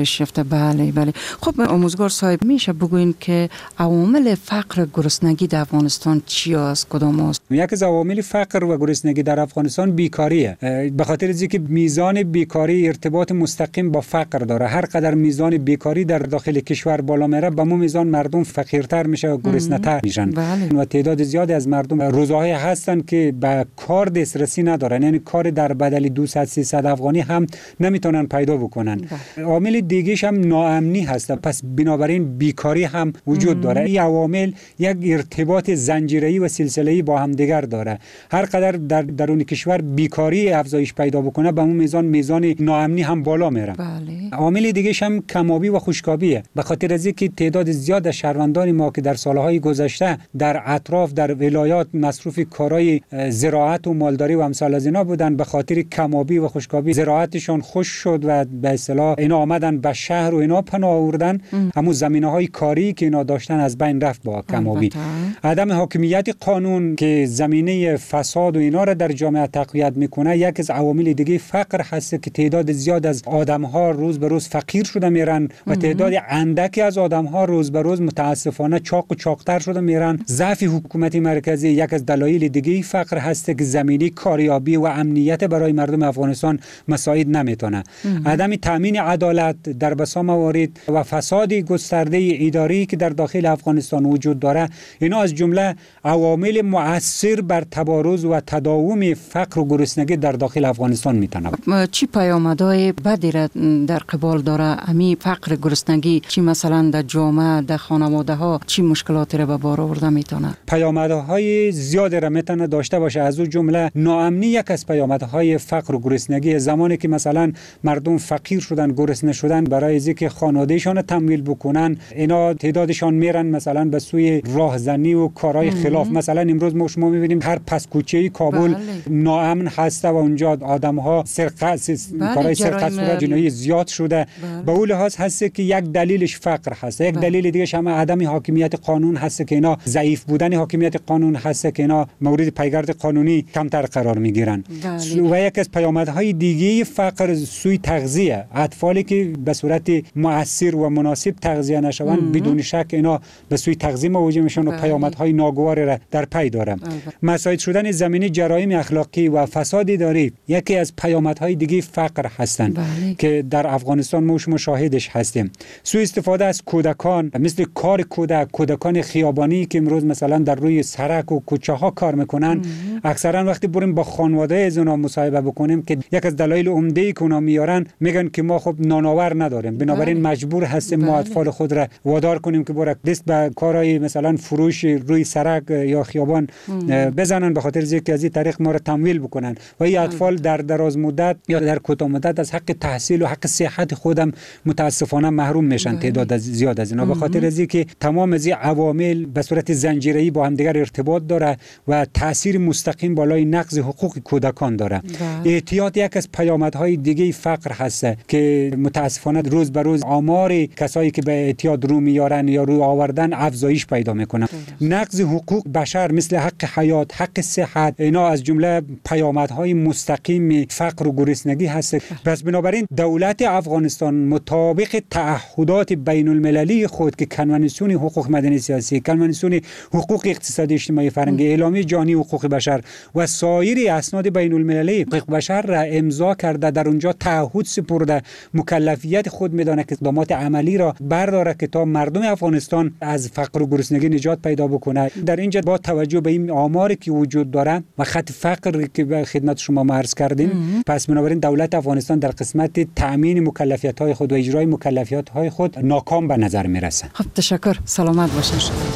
بله بله. خب آموزگار صاحب، میشه بگوین که عوامل فقر گرسنگی در افغانستان چی است؟ کدام است؟
یک از عوامل فقر و گرسنگی در افغانستان بیکاریه. به خاطر اینکه میزان بیکاری ارتباط مستقیم با فقر داره. هر قدر میزان بیکاری در داخل کشور بالا میره، به مو میزان مردم فقیرتر میشه و گرسنه‌تر میشن. و تعداد زیادی از مردم روزهای هستن که به کار دسترسی ندارن، یعنی کار در بدل 200-300 افغانی هم نمیتونن پیدا بکنن. عامل دیگه‌ش هم ناامنی هست. پس بنابراین بیکاری هم وجود داره. این عوامل یک ارتباط زنجیره‌ای و سلسله‌ای با هم دیگر داره. هر قدر در درون کشور بیکاری افزایش پیدا بکنه، به اون میزان ناامنی هم بالا میره. عامل دیگه‌ش هم کمابی و خشکابیه. به خاطر از اینکه تعداد زیاد از شهروندان ما که در سالهای گذشته در اطراف در ولایات مصروف کارهای زراعت و مالداری و امثال از اینا بودن، به خاطر کمابی و خشکابی زراعتشون خشک شد و به اصطلاح اینا آمدن به شهر و اینا پناه آوردن. همون زمینه‌های کاری که اینا داشتن از بین رفت با کمابی. عدم حاکمیت قانون که زمینه فساد و اینا را در جامعه تقویت میکنه، یک از عوامل دیگه فقر هست که تعداد زیاد از آدم‌ها روز به روز فقیر شده میرن و تعداد اندکی از آدم‌ها روز به روز متاسفانه چاق و چاقتر شده میرن. ضعف حکومت مرکزی یک از دلایل دیگه فقر هست که زمینه کاریابی و امنیت برای مردم افغانستان مساعد نمیتونه. عدم تامین عدالت در بسا موارد و فساد گسترده اداری که در داخل افغانستان وجود داره، اینا از جمله عوامل مؤثر بر تبارز و تداوم فقر و گرسنگی در داخل افغانستان میتونه.
چی پیامدهای بدی را در قبال داره امی فقر گرسنگی؟ چی مثلا در جامعه، در خانواده ها چی مشکلاتی را به بار آورده میتونه؟
پیامدهای زیادی را میتونه داشته باشه. از اون جمله ناامنی یک از پیامدهای فقر و گرسنگی. زمانی که مثلا مردم فقیر شدن، گرسنه شدن، برای اینکه خانوادهشان تمویل بکنن، اینا تعدادشان میرن مثلا به سوی راهزنی و کارهای خلاف. مثلا امروز شما می‌بینیم هر پس کوچه‌ای کابل ناامن هست و اونجا آدم‌ها کارهای سرقت و جنایی زیاد شده. به اون لحاظ هست که یک دلیلش فقر هست، یک دلیل دیگه هم عدم حاکمیت قانون هست که اینا ضعیف بودن حاکمیت قانون هست که اینا مورد پیگرد قانونی کمتر قرار میگیرن. و یک از پیامدهای دیگه فقر سوی تغذیه، اطفالی که به صورت مؤثر و مناسب تغذیه نشوند بدون شک اینا به سوی تغذیه مواجه میشن و پیامدهای ناگوار را در پی داره. مساعد شدن زمینه جرایم اخلاقی و فساد اداری یکی از پیامدهای دیگه فقر هستند که در افغانستان ما شاهدش هستیم. سوء استفاده از کودکان، مثل کار کودکان خیابانی که امروز مثلا در روی سرک و کوچه ها کار میکنن، اکثرا وقتی بریم با خانواده از اونا مصاحبه بکنیم که یک از دلایل عمده که اونا میارن میگن که ما خب نانآور نداریم، بنابراین مجبور هستیم ما اطفال خود را وادار کنیم که برک دست به کارهای مثلا فروش روی سرک یا خیابان بزنن، به خاطر اینکه از این طریق ما را تمویل بکنن و این اطفال در دراز مدت یا در کوتاه مدت از حق تحصیل و حق صحت خودم متاسفانه محروم میشن. تعداد زیاد از اینا به خاطر از اینکه تمام از این عوامل به صورت زنجیره‌ای با هم دیگر ارتباط داره و تاثیر مستقیم بالای نقض حقوق کودکان داره. اعتیاد یک از پیامدهای دیگه فقر هست که متاسفانه روز به روز آمار کسایی که به اعتیاد رو میارن یا رو آوردن افزایش پیدا میکنه. نقض حقوق بشر مثل حق حیات، حق صحت، اینا از جمله پیامدهای مستقیم فقر و گرسنگی هست. پس بنابراین دولت افغانستان مطابق تعهدات بین المللی خود که کنوانسیون حقوق مدنی سیاسی، کنوانسیون حقوق اقتصادی اجتماعی فرهنگی، اعلامیه جهانی حقوق بشر و سایر اسناد بین المللی حقوق بشر را امضا کرده، در اونجا تعهد سپرده، مکلفیت خود میدانه که اقدامات عملی را برداره که تا مردم افغانستان از فقر و گرسنگی نجات پیدا بکنه. در اینجا با توجه به این آماری که وجود داره و خط فقر که به خدمت شما عرض کردیم، پس بنابراین دولت افغانستان در قسمت تأمین مکلفیت‌های خود و اجرای مکلفیت‌های خود ناکام به نظر میرسه.
خب تشکر، سلامت باشین.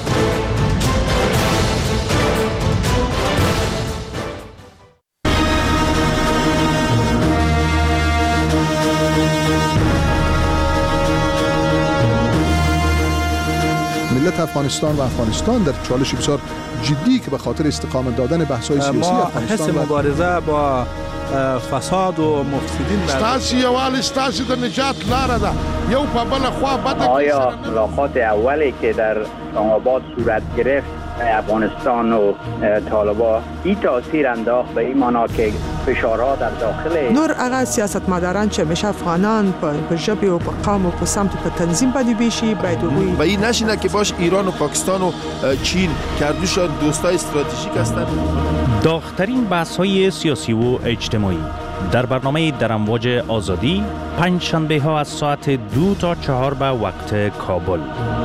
ملت افغانستان و افغانستان در چالش بسیار جدی که به خاطر استقامت دادن بحث‌های سیاسی افغانستان
حس مبارزه با فساد و مفسدین
ستاسي یوال ستاسي د نجات لاره ده یو په بل خوا بد.
آیا ملاقات اولی که در اسلام آباد صورت گرفت افغانستان و طالبان این تاثیر انداخت به این معنا که فشارها در داخل
نور هغه سیاستمداران چې مشه افغانان په ژبه او په قوم او په سمت په تنظیم باندې بیشي باید وي
و این نشینه که باش ایران و پاکستان و چین کردوشان دوستای استراتژیک هستند.
داغ‌ترین بحث‌های سیاسی و اجتماعی در برنامه در امواج آزادی پنج شنبه ها از ساعت 2 تا 4 به وقت کابل.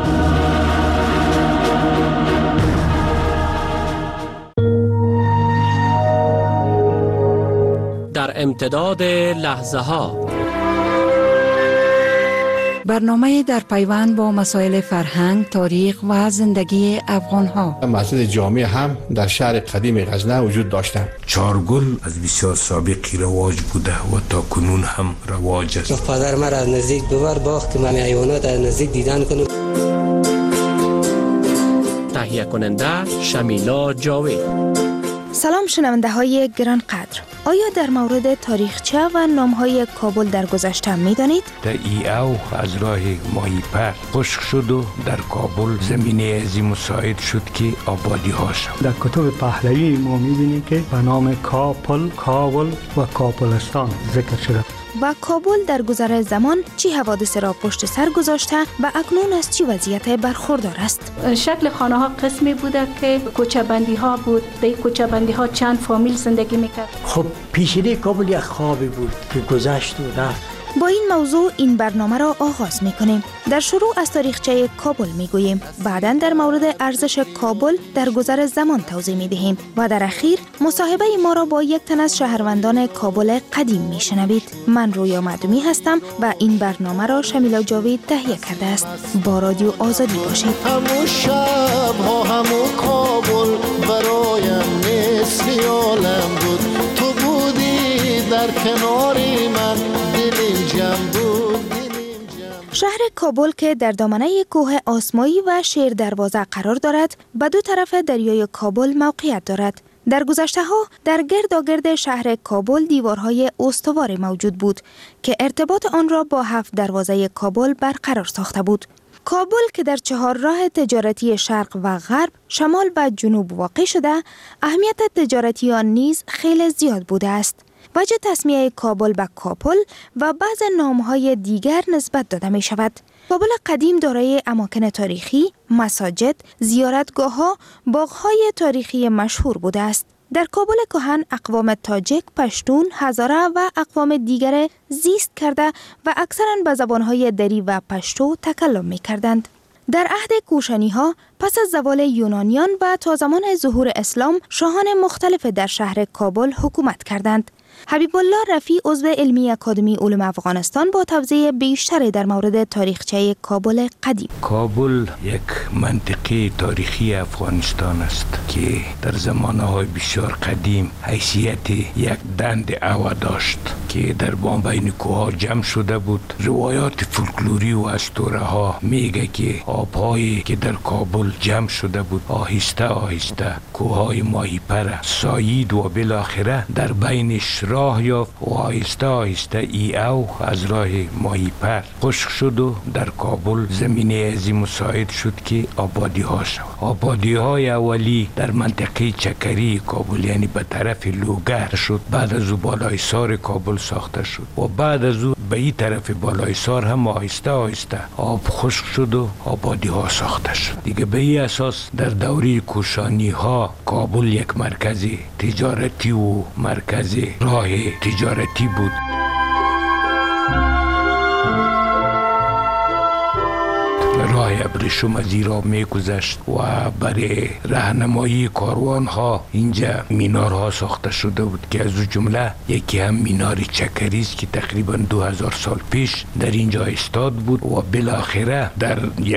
در امتداد لحظه ها
برنامه در پیوند با مسائل فرهنگ، تاریخ و زندگی افغان ها.
مسجد جامع هم در شهر قدیم غزنه وجود داشتند.
چارگل از بسیار سابقی رواج بوده و تا کنون هم رواج است.
پدر من از نزدیک ببر باخت من حیوانات از نزدیک دیدن کنم.
تهیه کننده شمیلا جاوید.
سلام شنونده های گرانقدر، آیا در مورد تاریخچه و نامهای کابل در گذشته می دانید؟
در او از راه ماهی پر خشک شد و در کابل زمینه ازی مساعد شد که آبادی ها شد.
در کتب پهلوی ما می بینیم که به نام کابل، کابل و کابلستان ذکر شده.
و کابل در گذر زمان چی حوادث را پشت سر گذاشته و اکنون از چی وضعیت برخوردار است؟
شکل خانه ها قسمی بوده که کوچه بندی ها بود. در کوچه بندی ها چند فامیل زندگی میکرد.
خب پیشینه کابل یک خوابی بود که گذشت و رفت.
با این موضوع این برنامه را آغاز میکنیم. در شروع از تاریخچه کابل میگوییم، بعداً در مورد ارزش کابل در گذر زمان توضیح میدهیم و در اخیر مصاحبه ما را با یک تن از شهروندان کابل قدیم میشنوید. من رویا معدومی هستم و این برنامه را شمیلا جاوید تهیه کرده است. با رادیو آزادی باشید.
همون شب ها همون کابل برایم مثل عالم بود، تو بودی در کناری من، دلیم جمع بود.
شهر کابل که در دامنه کوه آسمایی و شیر دروازه قرار دارد، به دو طرف دریای کابل موقعیت دارد. در گذشته ها در گرداگرد شهر کابل دیوارهای استوار موجود بود که ارتباط آن را با 7 دروازه کابل برقرار ساخته بود. کابل که در 4 راه تجارتی شرق و غرب، شمال و جنوب واقع شده، اهمیت تجارتی آن نیز خیلی زیاد بوده است. وجه تسمیه کابل به کاپل و بعض نامهای دیگر نسبت داده می شود. کابل قدیم دارای اماکن تاریخی، مساجد، زیارتگاه‌ها، باغ‌های تاریخی مشهور بوده است. در کابل کهن اقوام تاجک، پشتون، هزاره و اقوام دیگر زیست کرده و اکثراً به زبان‌های دری و پشتو تکلم می‌کردند. در عهد کوشانی‌ها پس از زوال یونانیان و تا زمان ظهور اسلام، شاهان مختلف در شهر کابل حکومت کردند. حبیب الله رفیع عضو علمی اکادمی علوم افغانستان با توضیح بیشتر در مورد تاریخچه کابل قدیم.
کابل یک منطقه تاریخی افغانستان است که در زمانهای بسیار قدیم حیثیت یک دند هوا داشت که در بین کوه‌ها جمع شده بود. روایات فولکلوری و اسطوره ها میگه که آب‌هایی که در کابل جمع شده بود آهسته آهسته کوه‌های ماهیپر سایید و بالاخره در بینش راه یافت و آهسته آهسته او از راه ماهیپر خشک شد و در کابل زمینه ازی مساعد شد که آبادی ها شد. آبادی های اولی در منطقه چکری کابل یعنی به طرف لوگر شد. بعد از او بالای سار کابل ساخته شد و بعد از او به این طرف بالای سار هم آهسته آهسته آب خشک شد و آبادی ها ساخته شد. دیگه به این اساس در دوره کوشانی ها کابل یک مرکز تجارتی و مرکز راه تجارتی بود. راه ابریشم از ایران می‌گذشت و برای راهنمایی کاروان ها اینجا مینارها ساخته شده بود که از او جمله یکی هم مینار چکری است که تقریبا 2000 سال پیش در اینجا ایستاد بود و بالاخره در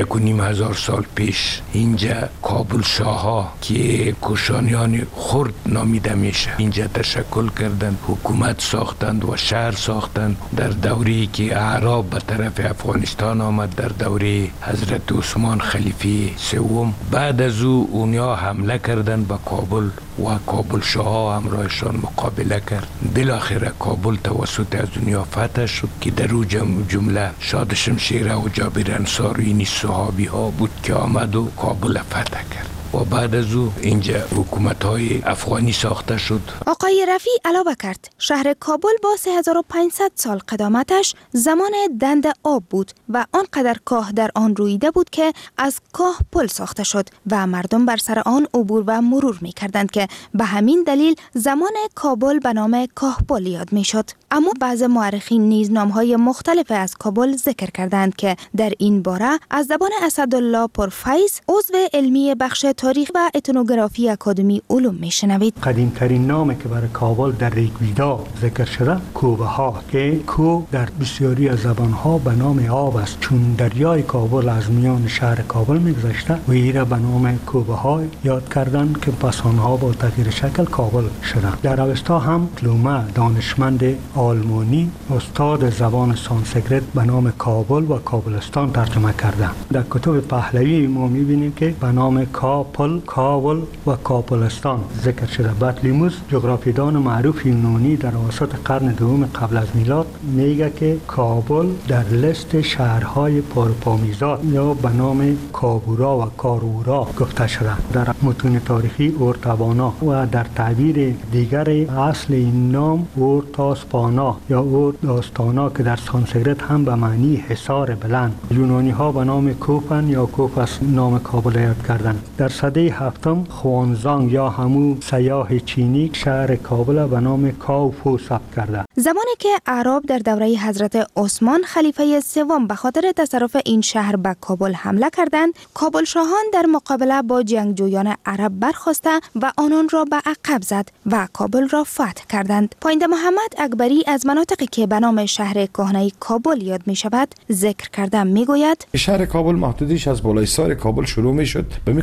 1500 سال پیش اینجا کابل شاه‌ها که کوشانیان خرد نامیده میشه اینجا تشکل کردند، حکومت ساختند و شهر ساختند. در دوره‌ای که اعراب به طرف افغانستان آمد در دوره حضرت عثمان خلیفه سوم، بعد از او اونیا حمله کردن به کابل و کابل شاه همراهشان مقابله کرد. بالاخره کابل توسط از دنیا فتح شد که در او جمله شاد شمشیره و جابر انصار و اینی صحابی ها بود که آمد و کابل فتح کرد و بعد از او اینجا حکومت‌های افغانی ساخته شد.
آقای رفیع علاوه کرد شهر کابل با 3500 سال قدامتش زمان دند آب بود و آنقدر کاه در آن رویده بود که از کاه پل ساخته شد و مردم بر سر آن عبور و مرور می کردند که به همین دلیل زمان کابل به نام کاه پل یاد می شد. اما بعض مورخین نیز نام‌های مختلف از کابل ذکر کردند که در این باره از زبان اسدالله پرفیض عضو علمی بخش تاریخ و اتنوگرافی اکادمی علوم میشنوید.
قدیمترین نامی که برای کابل در ریگویدا ذکر شده کوبه ها که کو در بسیاری از زبان ها به نام آب است، چون دریای کابل از میان شهر کابل میگذشته و ایره به نام کوبه ها یاد کردند که پس آنها با تغییر شکل کابل شدند. در اوستا هم لومه دانشمند آلمانی استاد زبان سانسکریت به نام کابل و کابلستان ترجمه کرده. در کتب پهلوی ما میبینیم که به نام کاپل، کابل و کابلستان ذکر شده. بطلیموس جغرافیدان معروف یونانی در اواسط قرن دوم قبل از میلاد میگه که کابل در لیست شهرهای پرپامیزاد یا به نام کابورا و کارورا گفته شده. در متون تاریخی اورتابانا و در تعبیر دیگر اصل این نام اورتاسپانا یا اورتاستانا که در سانسکریت هم به معنی حصار بلند. یونانی ها به نام کوپن یا کوپس نام کابل یاد کردند. در سده هفتم خوانزانگ یا همو سیاح چینی شهر کابل به نام کاوپو ثبت کرده.
زمانی که اعراب در دوره حضرت عثمان خلیفه سوم به خاطر تصرف این شهر به کابل حمله کردند، کابل شاهان در مقابله با جنگجویان عرب برخاسته و آنان را به عقب زد و کابل را فتح کردند. پاینده محمد اکبری از مناطقی که به نام شهر کهنه کابل یاد می شود ذکر کرده می گوید
شهر کابل محدودیش از بالای سار کابل شروع می شد. به می قسم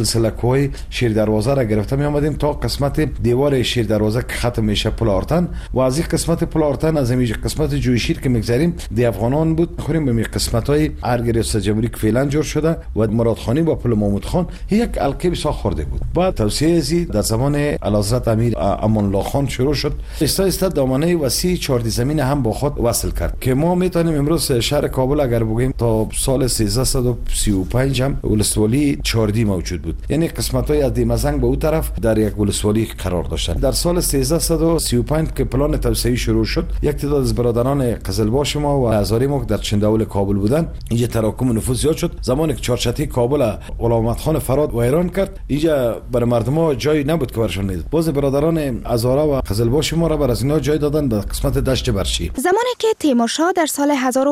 سلسله کوه شیر دروازه را گرفته می آمدیم تا قسمت دیوار شیر دروازه که ختم میشه پل آرتن و از این قسمت پل آرتن از این قسمت جویشیر که میگذریم دی افغانان بود خوریم به قسمت های ارگ جمهوری که فعلا جور شده و مرادخانی با پل محمود خان یک القه بسیار خورده بود. بعد توسعه ازی در زمان اعلیحضرت امیر امان الله خان شروع شد. استا دامنه وسیع چهار زمین هم با خود وصل کرد که ما میتونیم امروز شهر کابل اگر بگیم تا سال 1335 هم ولسوالی چهاردی موجود بود، یعنی قسمت های از دیمزنگ به اون طرف در یک ولسوالی قرار داشتن. در سال 1335 که پلان توسعه شروع شد یک تعداد از برادران قزلباش ما و هزاری ما در چنداول کابل بودن اینجا تراکم نفوذ زیاد شد. زمانی که چارچتی کابل غلام محمد خان فراد ویران کرد اینجا برای مردم جایی نبود که برشون میداد. باز برادران هزاره و قزلباش ما را بر از اینا جای دادن به قسمت دشت برشی.
زمانی که تیمورشاه در سال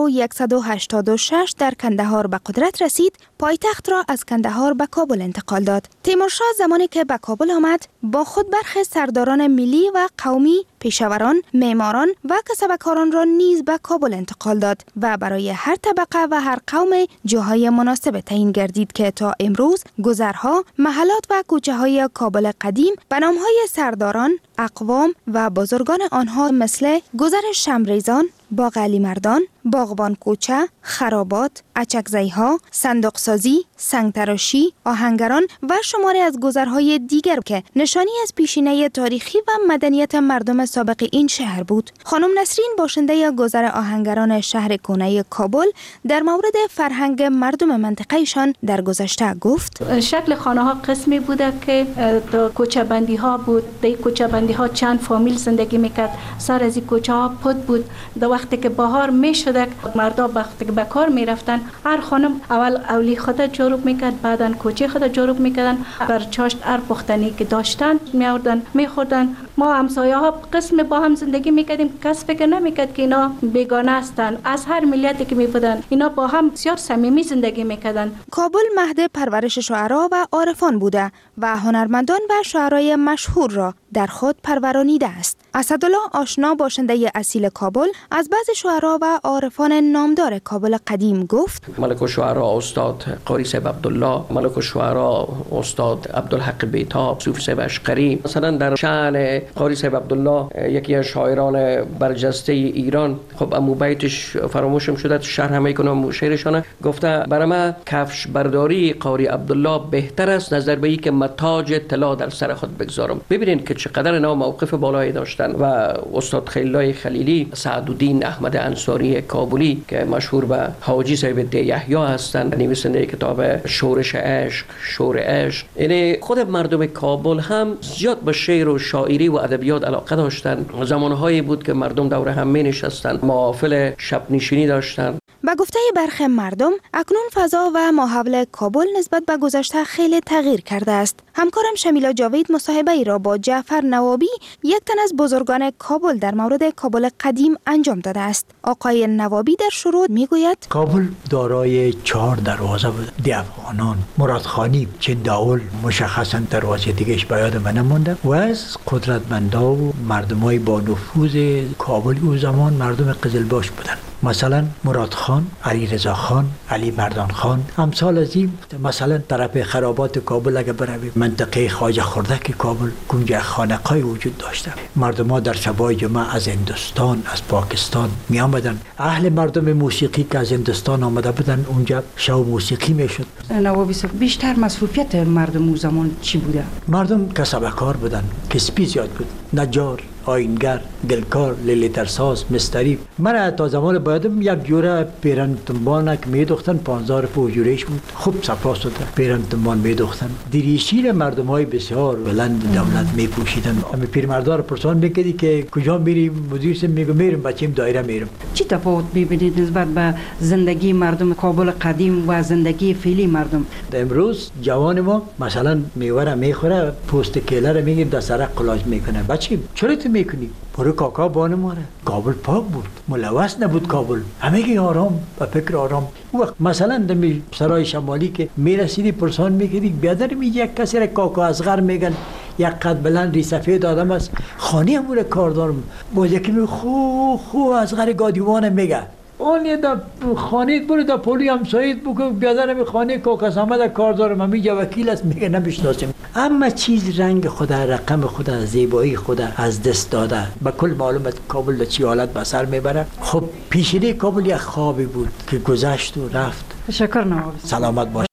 1186 در کندهار به قدرت رسید، پایتخت را از کندهار به کابل انتقال داد. تیمورشاه زمانی که به کابل آمد با خود برخی سرداران ملی و قومی، پیشوران، معماران و کسبکاران را نیز به کابل انتقال داد و برای هر طبقه و هر قوم جاهای مناسب تعیین گردید که تا امروز گذرها، محلات و کوچه های کابل قدیم به نام‌های سرداران، اقوام و بزرگان آنها مثل گذر شمریزان، باغ علی مردان، باغبان کوچه، خرابات، اچکزی‌ها، صندوق سازی، سنگ تراشی، آهنگران و شماری از گذرهای دیگر که نشانی از پیشینه تاریخی و مدنیت مردم سابق این شهر بود. خانم نسرین باشنده گذر آهنگران شهر کهنه کابل در مورد فرهنگ مردم منطقه‌شان در گذشته گفت:
شکل خانه‌ها قسمی بوده که کوچه بندی ها بود. در کوچه بندی ها چند فامیل زندگی میکرد. سر از این کوچه ها پد بود. در وقتی که بهار میشد مردم وقتی که به کار میرفتن هر خانم اول اولی خود جارو میکرد، بعدن کوچه خود جارو میکردن، بر چاشت هر پختنی که داشتن میآوردن میخوردن. ما همسایه ها قسم با هم زندگی میکردیم. کس فکر نمیکرد که اینا بیگانه هستن. از هر ملیتی که میبودن اینا با هم بسیار صمیمی زندگی میکردن.
کابل مهد پرورش شاعران و عارفان بوده و هنرمندان و شاعرای مشهور را در خود پرورانیده است. اسدالله آشنا باشنده اصیل کابل از بعض شاعران و عارفان نامدار کابل قدیم گفت:
ملک الشعراء استاد قاری صاحب عبدالله، ملک الشعراء استاد عبدالحق بیتاب، صوفی صاحب اشقری. مثلا در شأن قاری صاحب عبدالله یکی از شاعران برجسته ایران، خب امو بیتش فراموشم شده شرح همه کنم شعرشانه، گفته برای من کفش برداری قاری عبدالله بهتر است نظر به اینکه تاج طلا در سر خود بگذارم. ببینید که چقدر اینا موقف بالایی داشتن. و استاد خلیلای خلیلی، سعدالدین احمد انصاری کابلی که مشهور به حاجی صاحب ده یحیی هستند، نویسنده کتاب شورش عشق، شور عشق. یعنی خود مردم کابل هم زیاد به شعر و شاعری و ادبیات علاقه داشتن. زمانهایی بود که مردم دور هم می نشستن، محافل شب نشینی داشتن.
با گفته برخی مردم اکنون فضا و ماحول کابل نسبت به گذشته خیلی تغییر کرده است. همکارم شمیلا جاوید مصاحبه ای را با جعفر نوابی، یک تن از بزرگان کابل، در مورد کابل قدیم انجام داده است. آقای نوابی در شروع میگوید:
کابل دارای 4 دروازه بود. دی افغانان، مرادخانی، چنداول، مشخصا دروازه دیگهش به یاد من نمونده، و از قدرتمندا و مردمای با نفوذ کابل او زمان مردم قزلباش بودن. مثلا مراد خان، علی رضا خان، علی مردان خان. امثال از این مثلا طرف خرابات کابل اگه برویم، منطقه خواجه خردک کابل کنجا خانقای وجود داشته. مردم ها در شبای جمعه از هندوستان، از پاکستان می آمدن. اهل مردم موسیقی که از هندوستان آمده بودن اونجا شو موسیقی میشد.
نوابی صاحب، بیشتر مصروفیت مردم اون زمان چی بوده؟
مردم کسبکار بودن، کسبی زیاد بود. نجار، آینگر، گلکار، لیلیترساز، مستری. من تا زمان بایدم یک جوره پیرن تنبانک میدوختن، 15 روپه جورهش بود. خوب صفا شده پیرن تنبان میدوختن. دریشیر مردم های بسیار بلند دولت میپوشیدن. همه پیرمردار پرسان میکردی که کجا میری؟ مدیر سم میگه میرم بچیم دایره میرم.
چی تفاوت میبینید نسبت به زندگی مردم کابل قدیم و زندگی فعلی مردم؟
امروز جوان ما مثلا میوه میخوره، پوست کیله رو میگیره در سر قلاج میکنه. بچیم چرا میکنی؟ برو کاکا بانه ماره. کابل پاک بود، ملوث نبود کابل. همه آرام و فکر آرام. وقت مثلا در سرای شمالی که میرسیدی پرسان میکردی بیادر میگه یک کسی را کاکا اصغر میگن، یک قد بلند ری سفید آدم است، خانی همون کار دارم. باز یکی می خو اصغر گادیوان میگه اون یه در خانیت برو در پولی همسایت بگو بیادر می خانه کوکس آمده کار دارم همیجا وکیل است میگه نمیشناسیم. اما چیز رنگ خود، رقم خود، زیبایی خود از دست داده. به کل معلومه کابل در چی حالت به سر میبره. خب پیشینه کابل یک خوابی بود که گذشت و رفت.
تشکر نواب.
سلامت باش.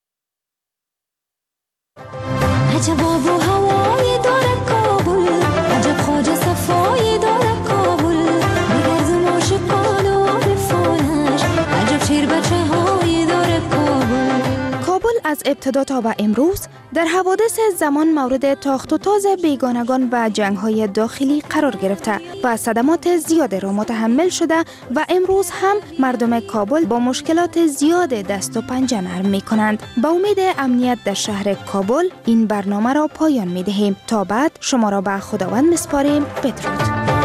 عجب آب و هوای داره کابل، عجب خواجه صفای داره کابل، میگردم عاشقان و عارفانش، عجب شیر بچه های داره کابل.
کابل از ابتدا تا به امروز در حوادث زمان مورد تاخت و تاز بیگانگان و جنگ‌های داخلی قرار گرفته و صدمات زیاد را متحمل شده و امروز هم مردم کابل با مشکلات زیاد دست و پنجه نرم می‌کنند. با امید امنیت در شهر کابل این برنامه را پایان می‌دهیم. تا بعد شما را به خداوند می‌سپاریم. بدرود.